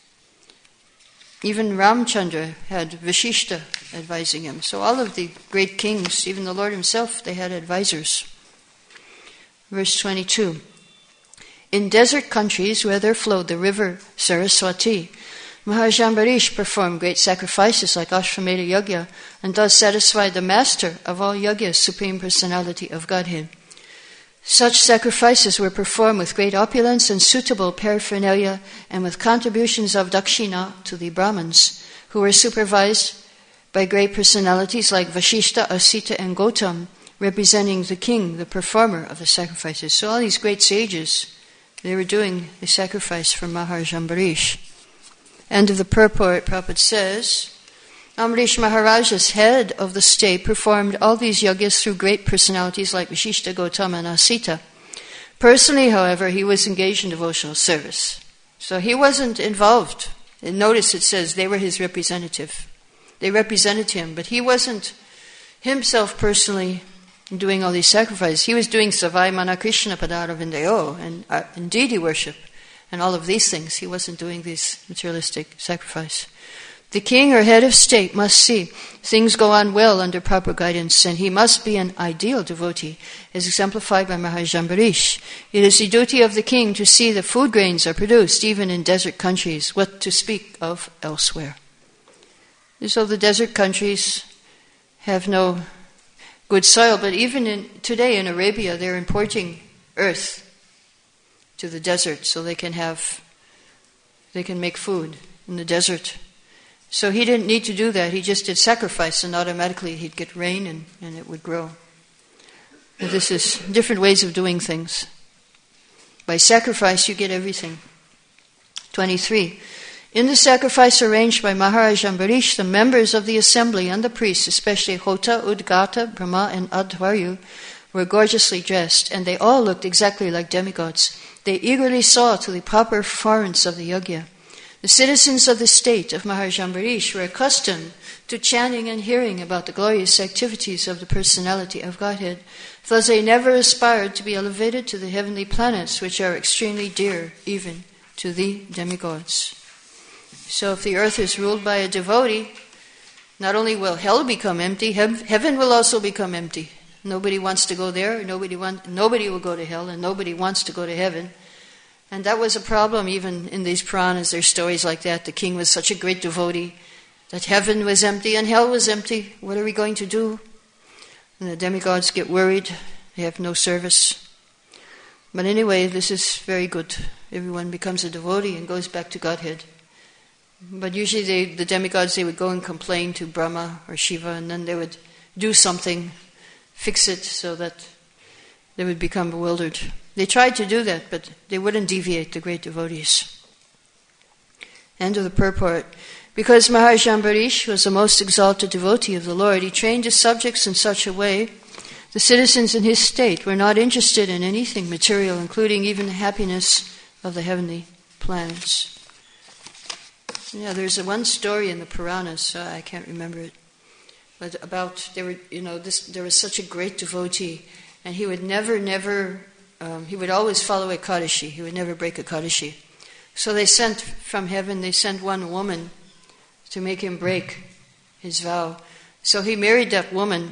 Even Ramchandra had Vashishta advising him. So all of the great kings, even the Lord himself, they had advisors. Verse twenty-two. In desert countries where there flowed the river Saraswati, Maharaj Ambarish performed great sacrifices like Ashwamedha Yajna and thus satisfied the master of all yajnas, Supreme Personality of Godhead. Such sacrifices were performed with great opulence and suitable paraphernalia and with contributions of dakshina to the Brahmins, who were supervised by great personalities like Vashishta, Asita, and Gautam, representing the king, the performer of the sacrifices. So all these great sages, they were doing the sacrifice for Maharaj Ambarish. End of the purport, Prabhupada says, Ambarish Maharaj, as head of the state, performed all these yajnas through great personalities like Vashishta, Gautama, and Asita. Personally, however, he was engaged in devotional service. So he wasn't involved. And notice it says they were his representative. They represented him, but he wasn't himself personally doing all these sacrifices. He was doing Savai Mana Krishna Padara Vindayo and uh, and deity worship and all of these things. He wasn't doing this materialistic sacrifice. The king or head of state must see things go on well under proper guidance, and he must be an ideal devotee, as exemplified by Maharaj Ambarish. It is the duty of the king to see that food grains are produced even in desert countries, what to speak of elsewhere. So the desert countries have no good soil, but even in, today in Arabia, they're importing earth to the desert so they can have, they can make food in the desert. So he didn't need to do that. He just did sacrifice, and automatically he'd get rain and, and it would grow. And this is different ways of doing things. By sacrifice, you get everything. twenty-three. In the sacrifice arranged by Maharaj Ambarish, the members of the assembly and the priests, especially Hota, Udgata, Brahma, and Adhvaryu, were gorgeously dressed, and they all looked exactly like demigods. They eagerly saw to the proper performance of the yajna. The citizens of the state of Maharaj Ambarish were accustomed to chanting and hearing about the glorious activities of the personality of Godhead. Thus they never aspired to be elevated to the heavenly planets, which are extremely dear even to the demigods. So if the earth is ruled by a devotee, not only will hell become empty, heaven will also become empty. Nobody wants to go there, nobody want, nobody will go to hell, and nobody wants to go to heaven. And that was a problem even in these Puranas. There's stories like that. The king was such a great devotee that heaven was empty and hell was empty. What are we going to do? And the demigods get worried. They have no service. But anyway, this is very good. Everyone becomes a devotee and goes back to Godhead. But usually they, the demigods, they would go and complain to Brahma or Shiva, and then they would do something, fix it so that they would become bewildered. They tried to do that, but they wouldn't deviate, the great devotees. End of the purport. Because Maharaj Ambarish was the most exalted devotee of the Lord, he trained his subjects in such a way, the citizens in his state were not interested in anything material, including even the happiness of the heavenly planets. Yeah, there's a one story in the Puranas, uh, I can't remember it, but about, there were, you know, this, there was such a great devotee, and he would never, never, um, he would always follow Ekadashi. He would never break Ekadashi. So they sent from heaven, they sent one woman to make him break his vow. So he married that woman,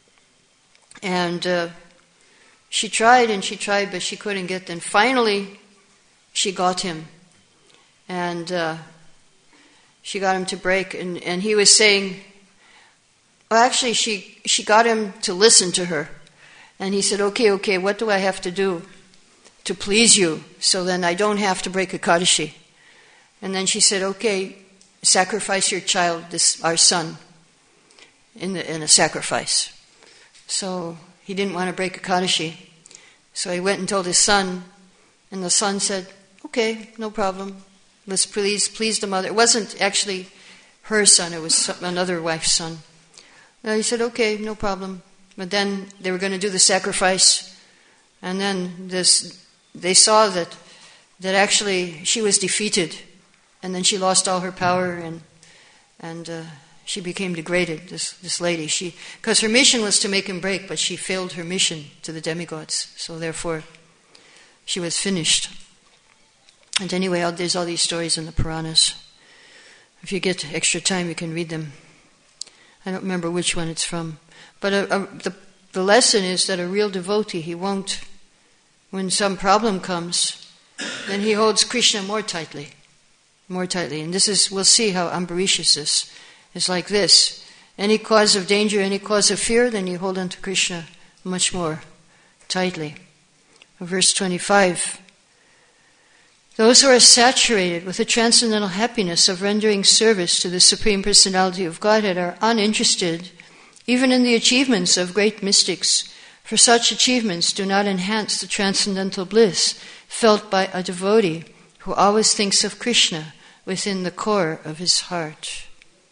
and uh, she tried and she tried, but she couldn't get them. Finally, she got him, and uh, she got him to break, and, and he was saying, well, actually, she, she got him to listen to her. And he said, okay, okay, what do I have to do to please you so then I don't have to break Ekadashi? And then she said, okay, sacrifice your child, this our son, in, the, in a sacrifice. So he didn't want to break Ekadashi. So he went and told his son, and the son said, okay, no problem. Let's please please the mother. It wasn't actually her son, it was some, another wife's son. And he said, okay, no problem. But then they were going to do the sacrifice, and then this, they saw that that actually she was defeated, and then she lost all her power, and and uh, she became degraded. This this lady, she because her mission was to make him break, but she failed her mission to the demigods, so therefore she was finished. And anyway, there's all these stories in the Puranas. If you get extra time, you can read them. I don't remember which one it's from. But a, a, the, the lesson is that a real devotee, he won't, when some problem comes, then he holds Krishna more tightly. more tightly. And this is, we'll see how Ambarish is this. It's like this. Any cause of danger, any cause of fear, then you hold on to Krishna much more tightly. Verse twenty-five. Those who are saturated with the transcendental happiness of rendering service to the Supreme Personality of Godhead are uninterested even in the achievements of great mystics, for such achievements do not enhance the transcendental bliss felt by a devotee who always thinks of Krishna within the core of his heart.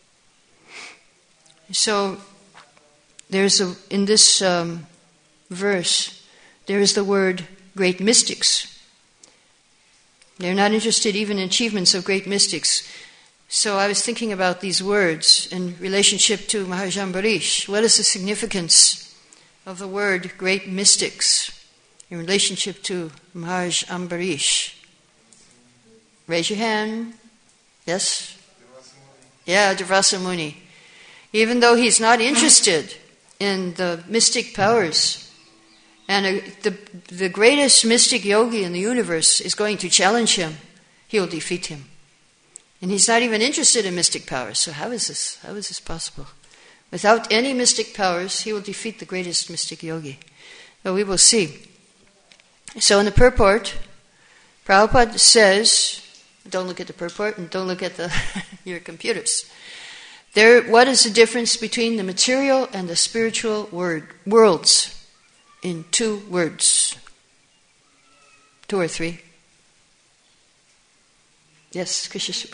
So, there's a, in this um, verse, there is the word great mystics. They're not interested even in achievements of great mystics. So I was thinking about these words in relationship to Maharaj Ambarish. What is the significance of the word great mystics in relationship to Maharaj Ambarish? Raise your hand. Yes? Yeah, Durvasa Muni. Even though he's not interested in the mystic powers, and a, the, the greatest mystic yogi in the universe is going to challenge him, he'll defeat him. And he's not even interested in mystic powers. So how is this? How is this possible? Without any mystic powers, he will defeat the greatest mystic yogi. But we will see. So in the purport, Prabhupada says, don't look at the purport and don't look at the your computers. There, what is the difference between the material and the spiritual word, worlds? In two words. Two or three. Yes, Krishna.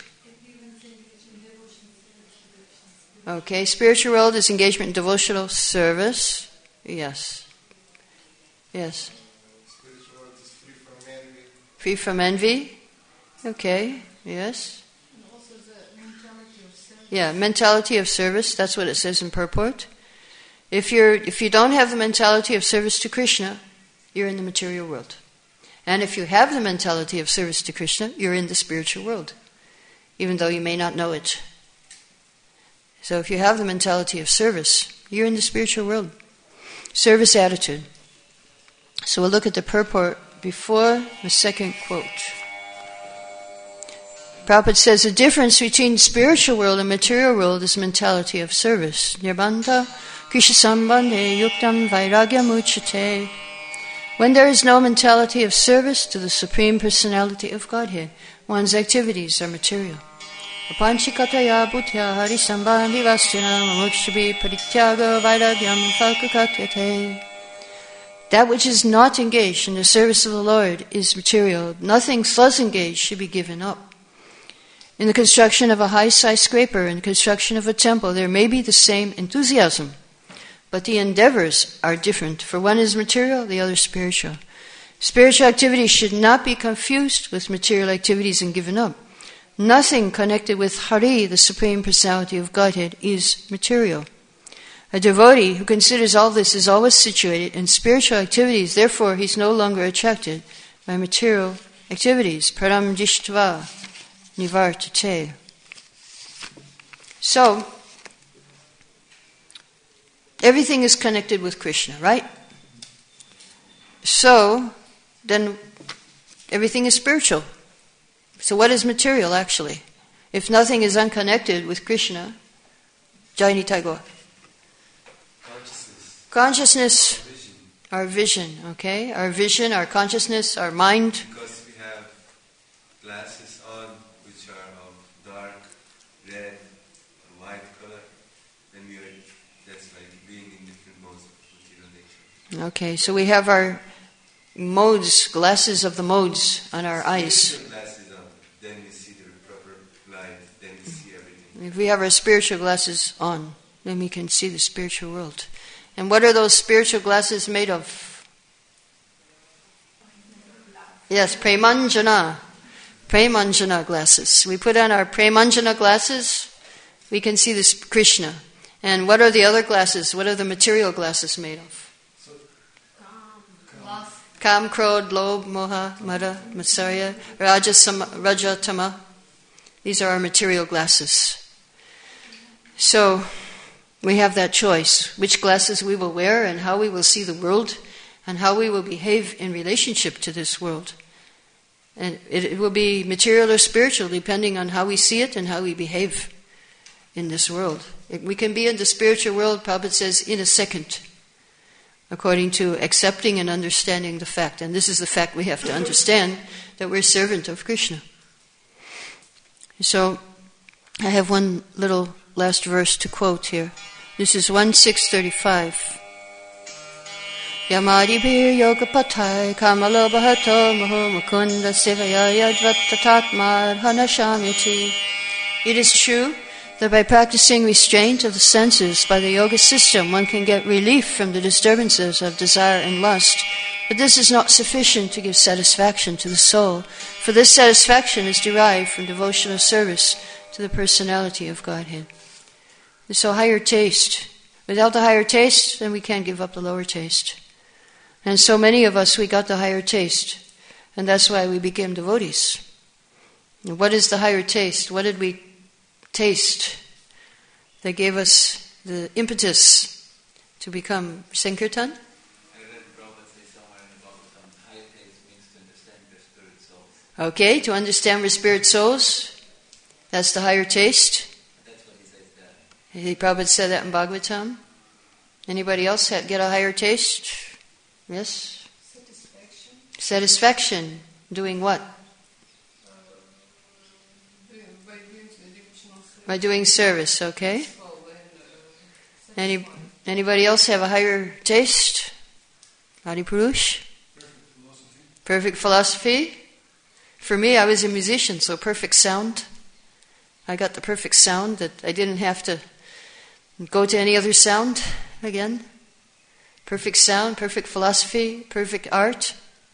Okay, spiritual world is engagement in devotional service. Yes. Yes. Spiritual world is free from envy. Free from envy. Okay, yes. And also the mentality of service. Yeah, mentality of service, that's what it says in purport. If you're if you don't have the mentality of service to Krishna, you're in the material world. And if you have the mentality of service to Krishna, you're in the spiritual world, even though you may not know it. So if you have the mentality of service, you're in the spiritual world. Service attitude. So we'll look at the purport before the second quote. Prabhupada says the difference between spiritual world and material world is mentality of service. Nirbanta Krishna sambandhe yuktam vairagyam uchate. When there is no mentality of service to the Supreme Personality of Godhead, one's activities are material. Apanchikataya bhutya hari sambandhi vastina mamukshabhi parityaga vairagyam falkakatyate. That which is not engaged in the service of the Lord is material. Nothing thus engaged should be given up. In the construction of a high skyscraper and construction of a temple, there may be the same enthusiasm, but the endeavors are different. For one is material, the other spiritual. Spiritual activities should not be confused with material activities and given up. Nothing connected with Hari, the Supreme Personality of Godhead, is material. A devotee who considers all this is always situated in spiritual activities, therefore he is no longer attracted by material activities. Param jishtva nivartate. So, everything is connected with Krishna, right? So, then everything is spiritual. So what is material actually? If nothing is unconnected with Krishna, Jai Nitai Gaur. Consciousness. Consciousness, Vision. our vision, okay? Our vision, our consciousness, our mind. Because we have glasses on which are of dark, red, or white color, then we are, that's like being in different modes of material nature. Okay, so we have our modes, glasses of the modes on our eyes. Spiritual glasses on, then we see the proper light, then we see everything. If we have our spiritual glasses on, then we can see the spiritual world. And what are those spiritual glasses made of? Yes, Premanjana. Premanjana glasses. We put on our Premanjana glasses, we can see this Krishna. And what are the other glasses? What are the material glasses made of? Kam, Krodh, Lobh, Moha, Mada, Matsarya, Rajasama, Rajatama. These are our material glasses. So, we have that choice, which glasses we will wear and how we will see the world and how we will behave in relationship to this world. And it, it will be material or spiritual depending on how we see it and how we behave in this world. We can be in the spiritual world, Prabhupada says, in a second, according to accepting and understanding the fact. And this is the fact we have to understand, that we're servant of Krishna. So, I have one little last verse to quote here. This is one six thirty-five. Yamadibir yoga patai kamalobhato maho mukunda sevaya yadvattatatmar hanashamyati. It is true that by practicing restraint of the senses by the yoga system, one can get relief from the disturbances of desire and lust. But this is not sufficient to give satisfaction to the soul, for this satisfaction is derived from devotional service to the personality of Godhead. So higher taste. Without the higher taste, then we can't give up the lower taste. And so many of us, we got the higher taste. And that's why we became devotees. And what is the higher taste? What did we taste that gave us the impetus to become Sankirtan? Okay, to understand we're spirit souls. That's the higher taste. That's what he says there. He probably said that in Bhagavatam. Anybody else have, get a higher taste? Yes? Satisfaction. Satisfaction. Doing what? Uh, by doing the devotional service. By doing service, okay. Oh, and, uh, Any, anybody else have a higher taste? Adipurush? Perfect philosophy. Perfect philosophy? For me, I was a musician, so perfect sound. I got the perfect sound that I didn't have to go to any other sound again. Perfect sound, perfect philosophy, perfect art,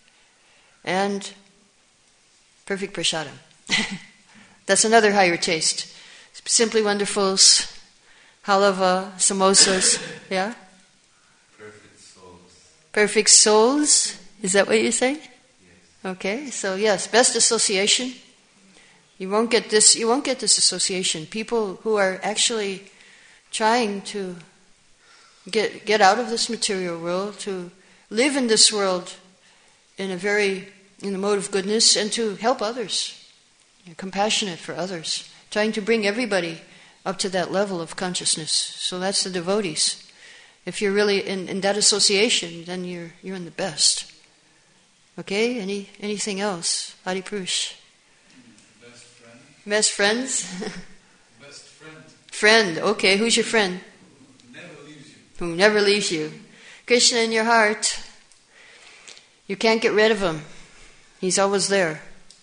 and perfect prasadam. That's another higher taste. Simply Wonderfuls, halava, samosas, yeah? Perfect souls. Perfect souls, is that what you say? Yes. Okay, so yes, best association. You won't get this, you won't get this association. People who are actually trying to get get out of this material world, to live in this world in a very, in the mode of goodness, and to help others. You're compassionate for others. Trying to bring everybody up to that level of consciousness. So that's the devotees. If you're really in, in that association, then you're you're in the best. Okay, any anything else? Adi Purush. Best friend. Best friends? Best friend. Friend, okay, who's your friend? Never leaves you. Who never leaves you. Krishna in your heart. You can't get rid of him. He's always there.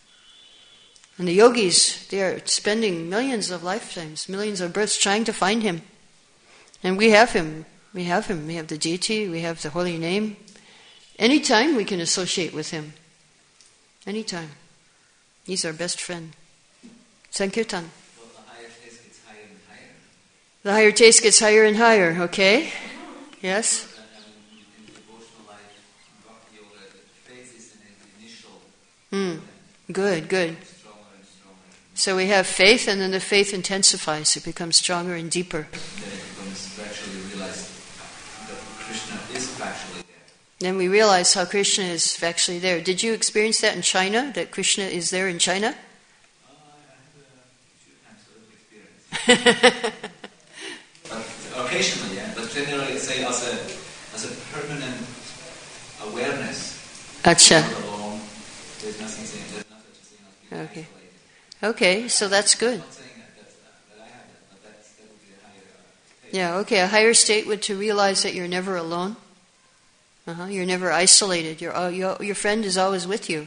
And the yogis, they are spending millions of lifetimes, millions of births trying to find him. And we have him. We have him. We have the deity. We have the holy name. Anytime we can associate with him. Anytime. He's our best friend. Sankirtan. Well, the higher taste gets higher and higher. The higher taste gets higher and higher, okay? Yes? And, um, in the devotional life, Bhakti Yoga, the faith is an initial. Mm. Good, good. Stronger and stronger. So we have faith, and then the faith intensifies. It becomes stronger and deeper. Then it becomes factually realized that Krishna is factually there. Then we realize how Krishna is actually there. Did you experience that in China, that Krishna is there in China? Uh, I had a few times a little experience. But occasionally, yeah. But generally, say as a as a permanent awareness. Acha. Not alone. There's nothing saying. There's not such a thing as being Okay. isolated. Okay, so that's good. I'm not saying that, that's, that I have that, but that's, that would be a higher uh, state. Yeah, okay, a higher state would to realize that you're never alone. Uh-huh, you're never isolated. You're, al- your your friend is always with you.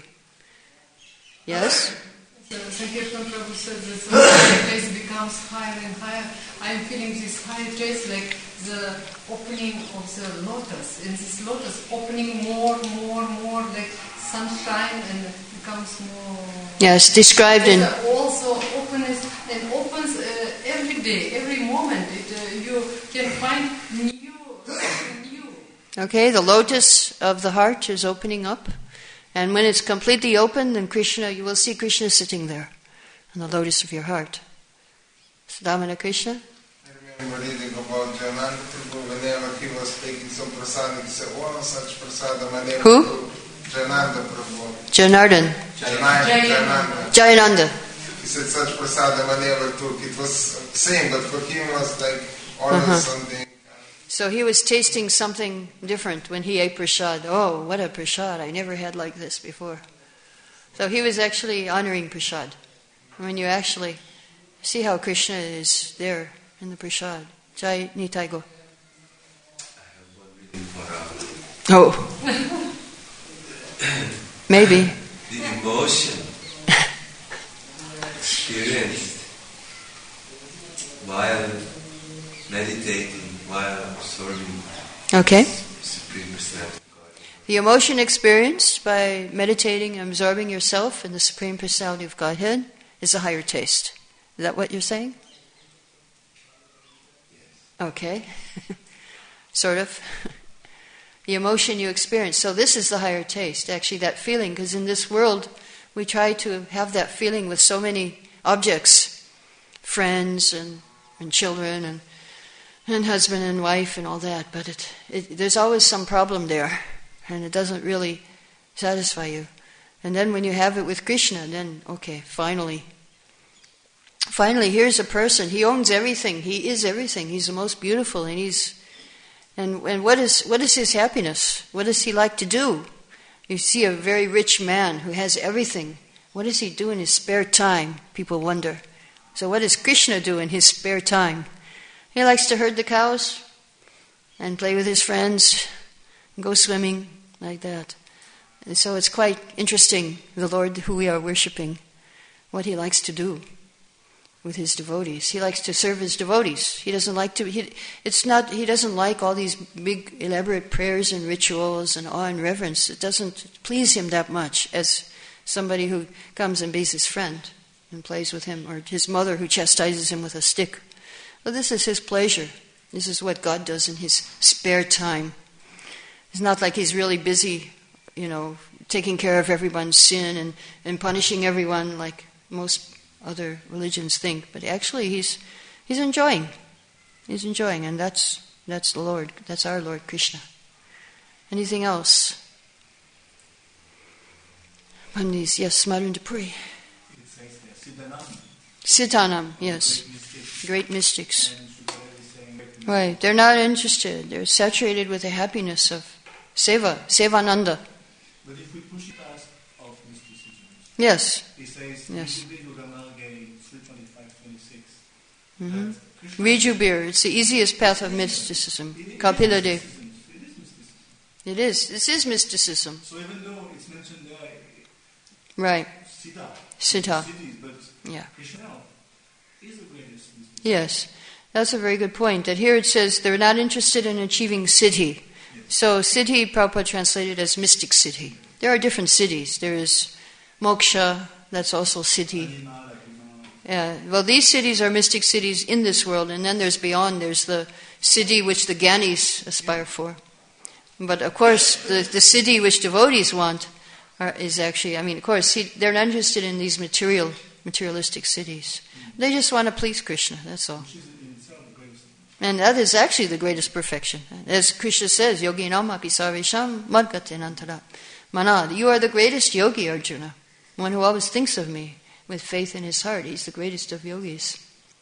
Yes? So Sankirtan Prabhu said that the higher taste becomes higher and higher. I'm feeling this higher taste like the opening of the lotus. And this lotus opening more, more, more like sunshine and it becomes more... Yes, described in... There's also openness and opens uh, every day, every moment. It, uh, you can find new, something new. Okay, the lotus of the heart is opening up. And when it's completely open, then Krishna, you will see Krishna sitting there on the lotus of your heart. Sadhamana Krishna? I remember reading about Jananda Prabhu whenever he was taking some prasad, he said, oh, such prasad, I never Who? could. Jananda Prabhu. Janardan. Jananda. Jayananda. He said such prasadam I never took. It was same, but for him was like always Uh-huh. something. So he was tasting something different when he ate prasad. Oh, what a prasad. I never had like this before. So he was actually honoring prasad. When you actually see how Krishna is there in the prasad. Jai Nitai go. Oh. Maybe. The emotion experienced while meditating, while observing Okay. Supreme Personality of God. The emotion experienced by meditating and absorbing yourself in the Supreme Personality of Godhead is a higher taste. Is that what you're saying? Okay. Sort of. The emotion you experience. So this is the higher taste, actually, that feeling. Because in this world, we try to have that feeling with so many objects. Friends and, and children and, and husband and wife and all that. But it, it, there's always some problem there. And it doesn't really satisfy you. And then when you have it with Krishna, then, okay, finally. Finally, here's a person. He owns everything. He is everything. He's the most beautiful. And he's and, and what is what is his happiness? What does he like to do? You see a very rich man who has everything. What does he do in his spare time? People wonder. So what does Krishna do in his spare time? He likes to herd the cows and play with his friends and go swimming like that. And so it's quite interesting, the Lord who we are worshipping, what he likes to do with his devotees. He likes to serve his devotees. He doesn't like to, he, it's not, he doesn't like all these big elaborate prayers and rituals and awe and reverence. It doesn't please him that much as somebody who comes and be his friend and plays with him, or his mother who chastises him with a stick. Well, this is his pleasure. This is what God does in his spare time. It's not like he's really busy, you know, taking care of everyone's sin and, and punishing everyone like most other religions think, but actually he's he's enjoying. He's enjoying, and that's that's the Lord. That's our Lord Krishna. Anything else? Pandis, yes, Madhundapuri. It says there, Siddhanam. Siddhanam, yes. Great mystics. And Shuddha is saying that Right. They're not interested. They're saturated with the happiness of seva, sevananda. But if we push it past of mysticism, Yes. he says, Yes. three twenty-five twenty-six. Mm-hmm. Rijubir, it's the easiest path of mysticism. Kapila Dev. It is mysticism. It is. This is mysticism. So even though it's mentioned there, Right. Siddha, Siddha. cities, but Yeah. Krishna is the greatest mysticism. Yes. That's a very good point. That here it says they're not interested in achieving siddhi. So siddhi, Prabhupada translated as mystic siddhi. There are different siddhis. There is moksha, that's also siddhi. Yeah. Well, these cities are mystic cities in this world, and then there's beyond, there's the siddhi which the Gyanis aspire for. But of course, the, the siddhi which devotees want are, is actually, I mean, of course, he, they're not interested in these material, materialistic cities. They just want to please Krishna, that's all. And that is actually the greatest perfection. As Krishna says, Yoginam api sarvesham madgatenantara. Mana, you are the greatest yogi, Arjuna. One who always thinks of me with faith in his heart. He's the greatest of yogis.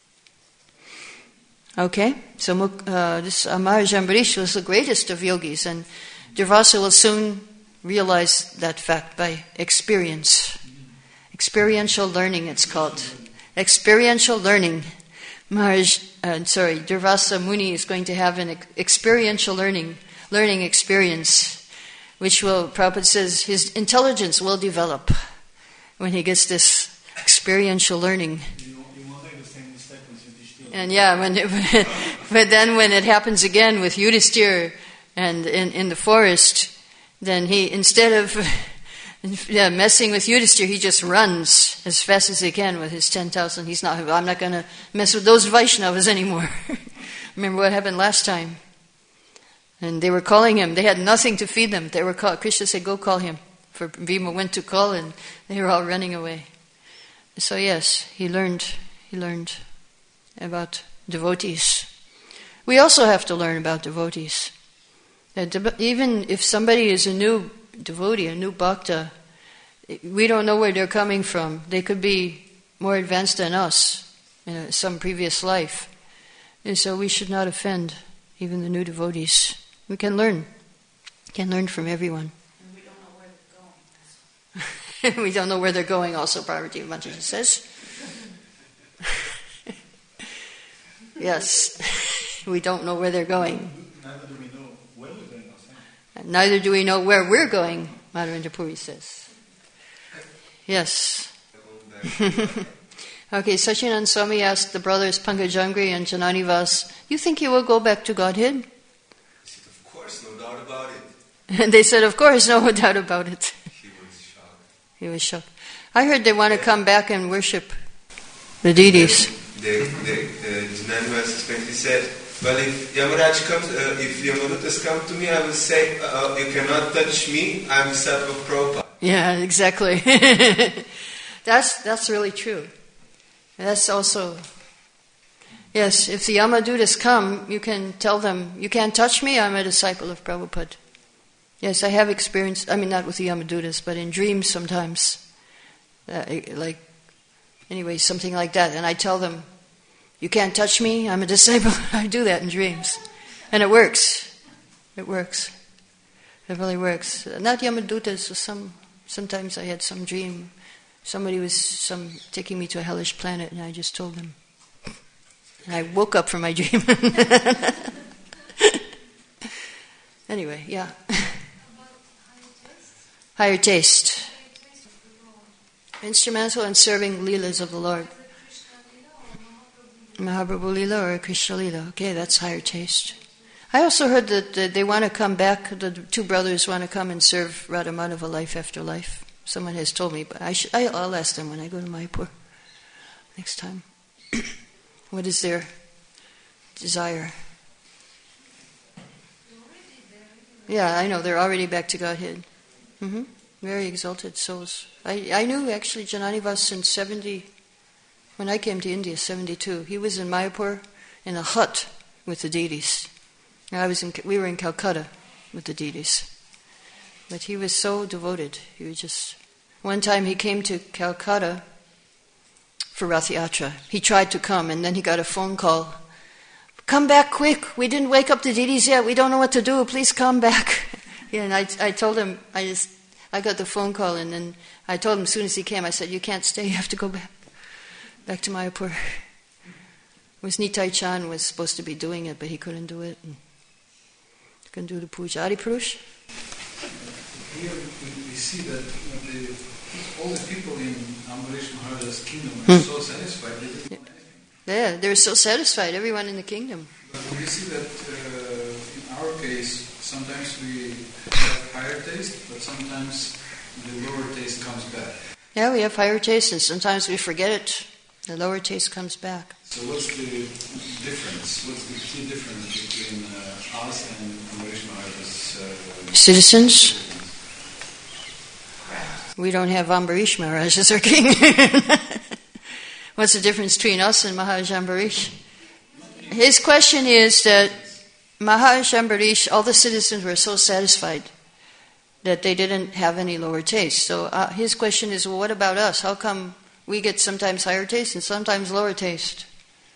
Okay, so uh, this Amar Jambarish was the greatest of yogis, and Durvasa will soon realize that fact by experience. Experiential learning, it's called. Experiential learning. Maharaj, uh, sorry, Durvasa Muni is going to have an ex- experiential learning, learning experience, which will, Prabhupada says, his intelligence will develop when he gets this experiential learning. And yeah, when it, but then when it happens again with Yudhisthira and in, in the forest, then he, instead of yeah, messing with Yudhisthira, he just runs as fast as he can with his ten thousand. He's not, I'm not going to mess with those Vaishnavas anymore. Remember what happened last time? And they were calling him. They had nothing to feed them. They were call, Krishna said, go call him. For Bhima went to call, and they were all running away. So yes, he learned, he learned about devotees. We also have to learn about devotees. That de- even if somebody is a new devotee, a new bhakta, we don't know where they're coming from. They could be more advanced than us in some previous life. And so we should not offend even the new devotees. We can learn. We can learn from everyone. And we don't know where they're going. We don't know where they're going also, Parvati Mataji says. Yes. We don't know where they're going. Neither do we know where we're going also. Neither do we know where we're going, Madhavendra Puri says. Yes. Okay, Sachinand Swami asked the brothers Pankajangri and Jananivas, you think you will go back to Godhead? He said, of course, no doubt about it. And they said, of course, no doubt about it. He was shocked. He was shocked. I heard they want to come back and worship the deities. They, they, uh, Jananivas especially said, well, if Yamaraj comes, uh, if Yamarutas come to me, I will say, uh, you cannot touch me, I'm the disciple of Prabhupada. Yeah, exactly. that's that's really true. That's also, yes, if the Yamadutas come, you can tell them, you can't touch me, I'm a disciple of Prabhupada. Yes, I have experienced, I mean not with the Yamadutas, but in dreams sometimes. Uh, like, anyway, something like that. And I tell them, you can't touch me, I'm a disciple. I do that in dreams. And it works. It works. It really works. Not Yamadutas, so some, sometimes I had some dream. Somebody was some taking me to a hellish planet, and I just told them. And I woke up from my dream. Anyway, yeah. Higher taste. Instrumental in serving Leelas of the Lord. Mahaprabhu Leela or Krishna Leela. Okay, that's higher taste. I also heard that, that they want to come back, the two brothers want to come and serve Radha Madhava life after life. Someone has told me, but I should, I, I'll ask them when I go to Mayapur next time. What is their desire? Yeah, I know, they're already back to Godhead. Mm-hmm. Very exalted souls. I, I knew actually Jananivas in seventy, when I came to India, seventy-two. He was in Mayapur in a hut with the deities. I was in, we were in Calcutta with the deities. But he was so devoted. He was just... One time he came to Calcutta for Rath Yatra. He tried to come, and then he got a phone call. Come back quick. We didn't wake up the deities yet. We don't know what to do. Please come back. Yeah, and I, I told him, I just... I got the phone call, and then I told him as soon as he came, I said, you can't stay. You have to go back. Back to Mayapur. It was Nitai Chand was supposed to be doing it, but he couldn't do it. And couldn't do the puja. Adi Purush? Here we, we see that the, all the people in Ambarish Maharaj's kingdom are Hmm. so satisfied they didn't want anything. Yeah, they're so satisfied, everyone in the kingdom. But we see that uh, in our case, sometimes we have higher taste, but sometimes the lower taste comes back. Yeah, we have higher taste, and sometimes we forget it. The lower taste comes back. So what's the difference? What's the key difference between uh, us and Ambarish Maharaj's uh, Citizens? We don't have Ambarish Maharaj as our king. What's the difference between us and Maharaj Ambarish? His question is that Maharaj Ambarish, all the citizens were so satisfied that they didn't have any lower taste. So uh, his question is, well, what about us? How come we get sometimes higher taste and sometimes lower taste?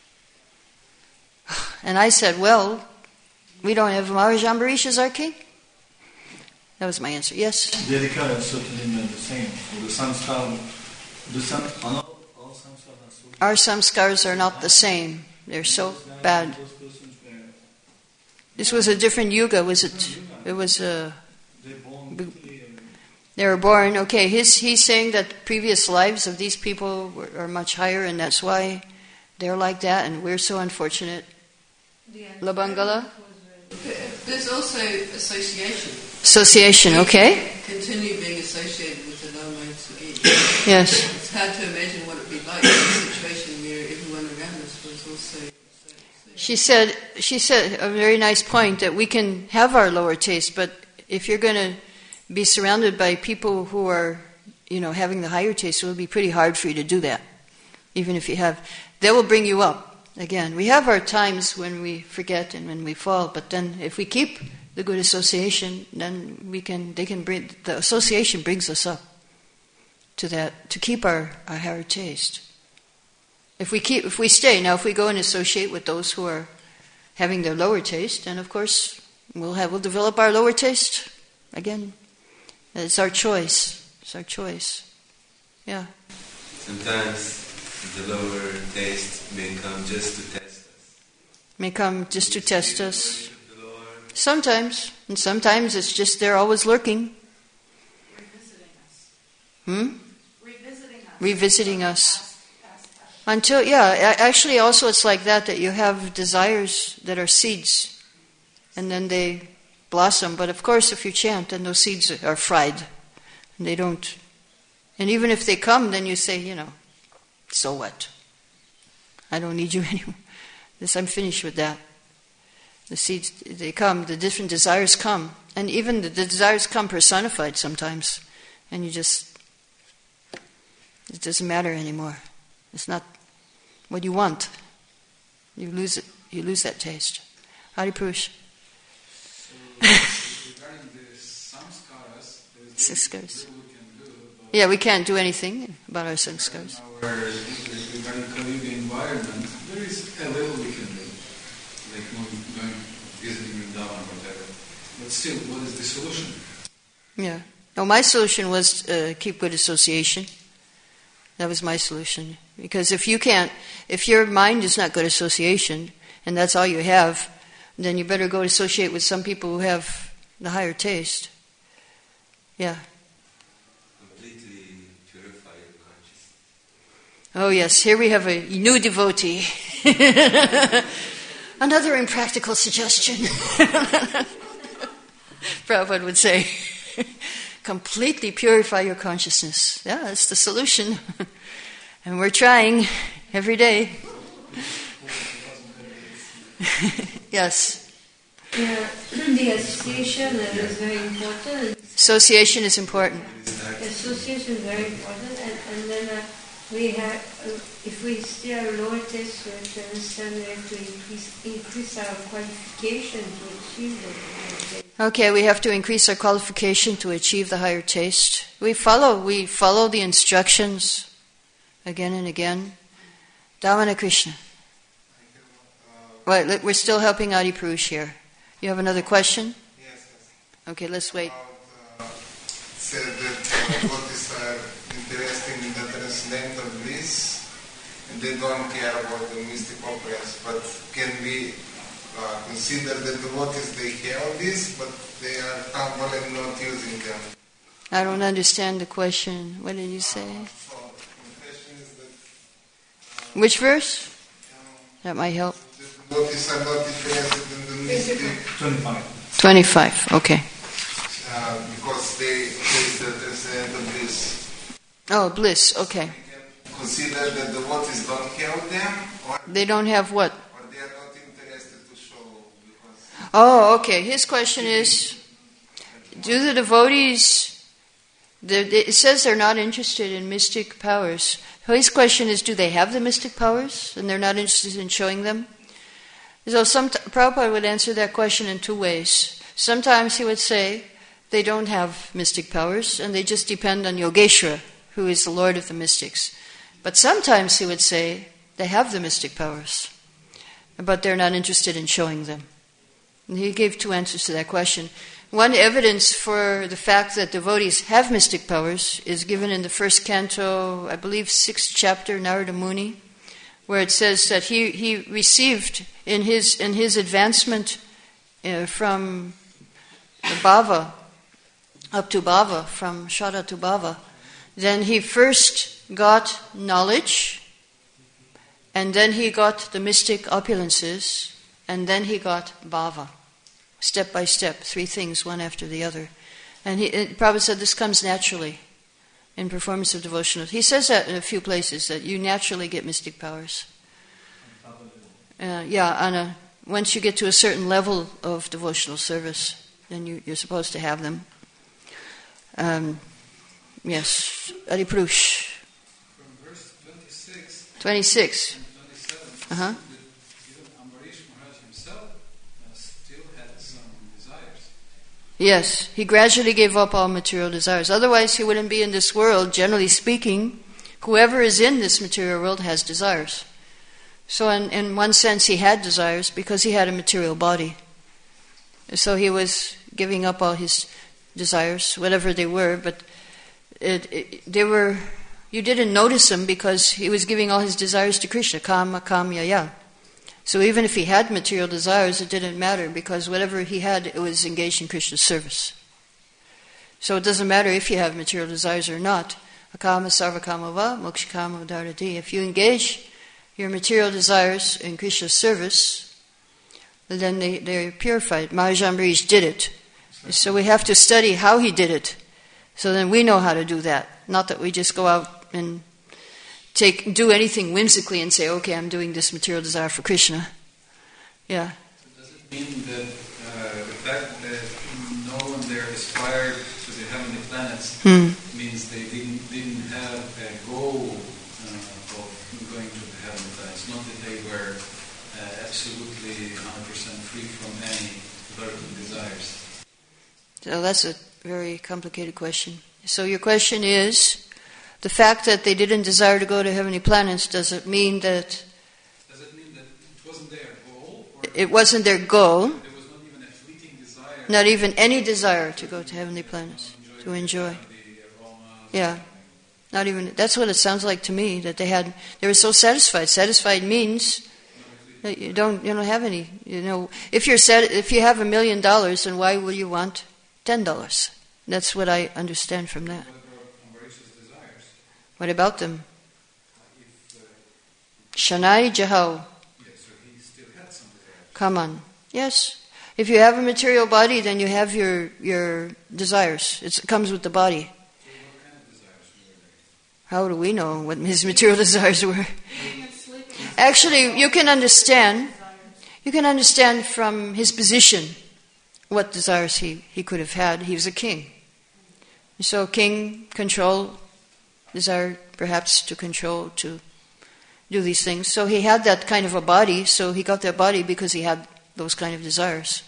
And I said, well, we don't have Maharaj Ambarish as our king. That was my answer. Yes? The adhikar is certainly not the same. So the samskar, the sam, all, all samskar are so Our samskars are not the same. They're so bad. those persons were, This was a different yuga, was it? It was a... they born totally, uh, They were born, okay, his, he's saying that previous lives of these people were, are much higher, and that's why they're like that, and we're so unfortunate. Labangala? There's also association. Association, okay? Continue being associated with the Lama Sagi. Yes. It's hard to imagine what it would be like in a situation where everyone around us was also... She said, she said a very nice point, that we can have our lower taste, but if you're going to be surrounded by people who are, you know, having the higher taste, it will be pretty hard for you to do that. Even if you have, they will bring you up. Again, we have our times when we forget and when we fall, but then if we keep the good association, then we can, they can bring, the association brings us up to that, to keep our, our higher taste. If we keep, if we stay, now if we go and associate with those who are having their lower taste, then of course we'll have, we'll develop our lower taste again. It's our choice. It's our choice. Yeah. Sometimes the lower taste may come just to test us. May come just to test us. Sometimes. And sometimes it's just they're always lurking. Revisiting us. Hmm? Revisiting us. Revisiting us. Until, yeah, actually also it's like that, that you have desires that are seeds. And then they blossom. But of course if you chant, then those seeds are fried. And they don't. And even if they come, then you say, you know, so what? I don't need you anymore. This, I'm finished with that. The seeds, they come, the different desires come. And even the, the desires come personified sometimes. And you just, it doesn't matter anymore. It's not what you want. You lose it. You lose that taste. Hari Purush. So, regarding the samskaras, there is Samskaras. little we can do. Yeah, we can't do anything about our samskaras. Our, regarding Kali-yuga environment, there is a little we can do. Like moving, going, visiting Vrindavan or whatever. But still, what is the solution? Yeah. No, my solution was uh, keep good association. That was my solution. Because if you can't, if your mind is not good association, and that's all you have, then you better go associate with some people who have the higher taste. Yeah. Completely purify your consciousness. Oh yes, here we have a new devotee. Another impractical suggestion. Prabhupada would say, completely purify your consciousness. Yeah, that's the solution. And we're trying every day. Yes. Yeah, the association is very important. Association is important. Association is very important, and, and then uh, we have, uh, if we still are lower taste, we have to understand we have to increase, increase our qualification to achieve the higher taste. Okay, we have to increase our qualification to achieve the higher taste. We follow, we follow the instructions again and again. Damana Krishna. Well, we're still helping Adi Purush here. You have another question? Yes, yes. Okay, let's wait. About, uh, said that devotees are interested in the transcendental bliss and they don't care about the mystic opulence, but can we uh, consider that devotees, they have this, but they are humble and not using them? I don't understand the question. What did you say? Uh, so the question is that... Uh, Which verse? um, That might help. the devotees are not interested in the mystic... twenty-five. twenty-five, okay. Uh, because they face the transcendental bliss. Oh, bliss, okay. Consider that the devotees don't have them, or, They don't have what? or they are not interested to show. Because Oh, okay. His question is, do the devotees, the, it says they're not interested in mystic powers. His question is, do they have the mystic powers and they're not interested in showing them? So some, Prabhupada would answer that question in two ways. Sometimes he would say they don't have mystic powers and they just depend on Yogeshwara, who is the Lord of the mystics. But sometimes he would say they have the mystic powers, but they're not interested in showing them. And he gave two answers to that question. One evidence for the fact that devotees have mystic powers is given in the first canto, I believe sixth chapter, Narada Muni, where it says that he, he received in his in his advancement uh, from Bhava up to Bhava, from Shada to Bhava, then he first got knowledge, and then he got the mystic opulences, and then he got Bhava. Step by step, three things, one after the other. And he, it, Prabhupada said this comes naturally in performance of devotional. He says that in a few places, that you naturally get mystic powers. Uh, yeah, on a, once you get to a certain level of devotional service, then you, you're supposed to have them. Um, yes, Adi Purush. From verse twenty-six twenty-six. and twenty-seven, Uh-huh. that even Ambarish Maharaj himself uh, still had some desires. Yes, he gradually gave up all material desires. Otherwise, he wouldn't be in this world. Generally speaking, whoever is in this material world has desires. So in, in one sense, he had desires because he had a material body. So he was giving up all his desires, whatever they were, but it, it, they were, you didn't notice him because he was giving all his desires to Krishna, kama, kamyaya. So even if he had material desires, it didn't matter because whatever he had, it was engaged in Krishna's service. So it doesn't matter if you have material desires or not. Akama sarvakama va, mokshakama dharati. If you engage your material desires in Krishna's service, then they, they're purified. Maharaja Ambarish did it. So we have to study how he did it. So then we know how to do that. Not that we just go out and take do anything whimsically and say, okay, I'm doing this material desire for Krishna. Yeah. So does it mean that uh, the fact that no one there aspired to the heavenly planets hmm. means they didn't didn't have a goal uh, of going to the heavenly planets? Not that they were uh, absolutely one hundred percent free from any earthly desires. So that's a very complicated question. So your question is, the fact that they didn't desire to go to heavenly planets, does it mean that... Does it mean that it wasn't their goal? Or it wasn't their goal. There was not even a fleeting desire? Not even any desire to go to heavenly planets, to enjoy. Yeah. Not even... That's what it sounds like to me, that they had... They were so satisfied. Satisfied means that you don't you don't have any... You know, if you're sat, if you have a million dollars, then why would you want ten dollars? That's what I understand from that. What about them? Shanai Jahau. Come on. Yes. If you have a material body, then you have your your desires. It's, it comes with the body. How do we know what his material desires were? Actually, you can understand. You can understand from his position what desires he, he could have had. He was a king. So king, control, desire perhaps to control, to do these things. So he had that kind of a body, so he got that body because he had those kind of desires.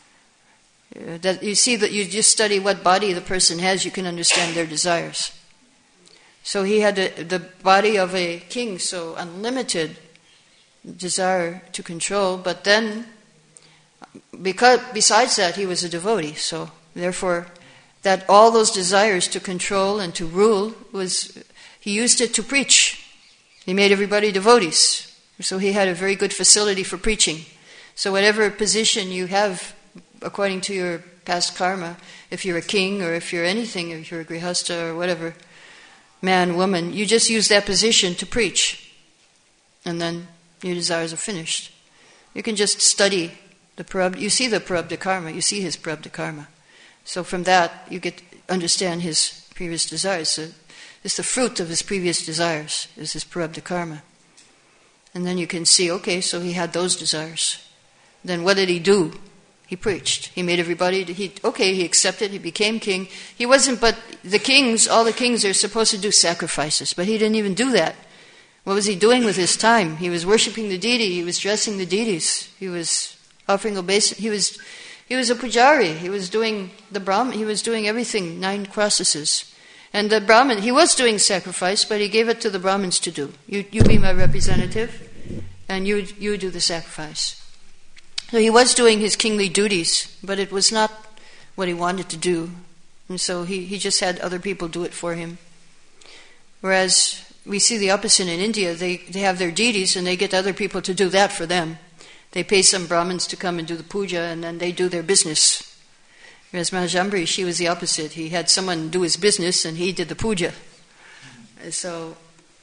Uh, that you see that you just study what body the person has, you can understand their desires. So he had the, the body of a king, so unlimited desire to control, but then because besides that he was a devotee, so therefore that all those desires to control and to rule, was he used it to preach. He made everybody devotees. So he had a very good facility for preaching. So whatever position you have, according to your past karma, if you're a king or if you're anything, if you're a grihasta or whatever, man, woman, you just use that position to preach. And then your desires are finished. You can just study the prarabdha. You see the prarabdha karma, you see his prarabdha karma. So from that, you get understand his previous desires. So it's the fruit of his previous desires, is his prarabdha karma. And then you can see, okay, so he had those desires. Then what did he do? He preached. He made everybody, he okay, he accepted, he became king. He wasn't, but the kings, all the kings are supposed to do sacrifices, but he didn't even do that. What was he doing with his time? He was worshipping the deity, he was dressing the deities, he was offering obeisance, he was... He was a pujari. He was doing the Brahman. He was doing everything, nine processes. And the Brahmin, he was doing sacrifice, but he gave it to the Brahmins to do. You, you be my representative, and you, you do the sacrifice. So he was doing his kingly duties, but it was not what he wanted to do. And so he, he just had other people do it for him. Whereas we see the opposite in India. They, they have their deities, and they get other people to do that for them. They pay some Brahmins to come and do the puja, and then they do their business. Whereas Maharaja Ambarish, she was the opposite. He had someone do his business, and he did the puja. So,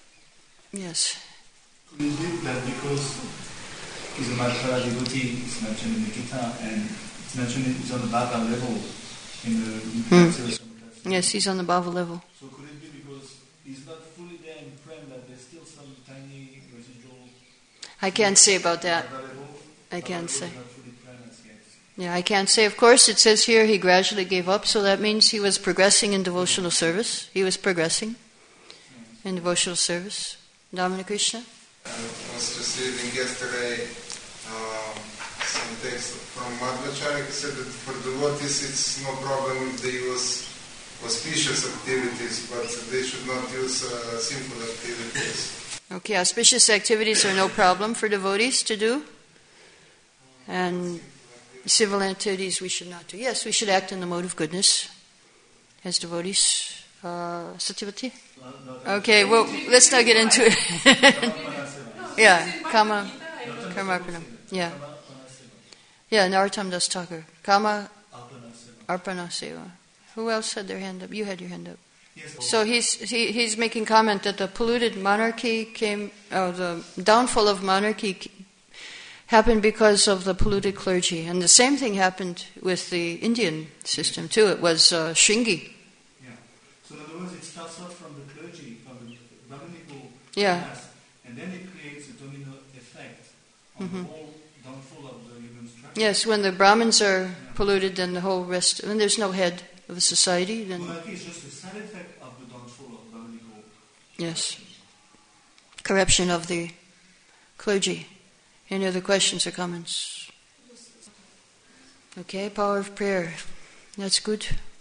yes. Could it be that because he's a Madhvara devotee, it's mentioned in the Gita, and it's mentioned it's on the bhava level in the... In hmm. Yes, he's on the bhava level. So could it be because he's not fully there in prem, that there's still some tiny residual... I can't say about that. I can't say. Yeah, I can't say. Of course, it says here he gradually gave up, so that means he was progressing in devotional service. He was progressing in devotional service. Damana Krishna? I was just reading yesterday um, some text from Madhvacharya. He said that for devotees it's no problem if they use auspicious activities, but they should not use uh, sinful activities. Okay, auspicious activities are no problem for devotees to do. And civil activities we should not do. Yes, we should act in the mode of goodness as devotees. Uh, Satyavati? Okay, well, let's not get into it. Yeah, Kama, Karmarpanam. Yeah. Yeah, Narottam Das Thakur. Kama, Arpana Seva. Who else had their hand up? You had your hand up. So he's he, he's making comment that the polluted monarchy came, oh, the downfall of monarchy happened because of the polluted clergy. And the same thing happened with the Indian system too. It was uh, Shringi. Yeah. So in other words, it starts off from the clergy, from the Brahminical yeah. class, and then it creates a domino effect on mm-hmm. the whole downfall of the human structure. Yes, when the Brahmins are yeah. polluted, then the whole rest, when there's no head of a society, then... Monarchy is just a side effect of the downfall of Brahminical. Yes. Corruption of the clergy. Any other questions or comments? Okay, power of prayer. That's good.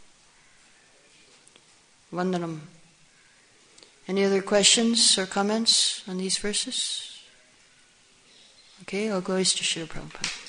Vandanam. Any other questions or comments on these verses? Okay, all glories to Srila Prabhupada.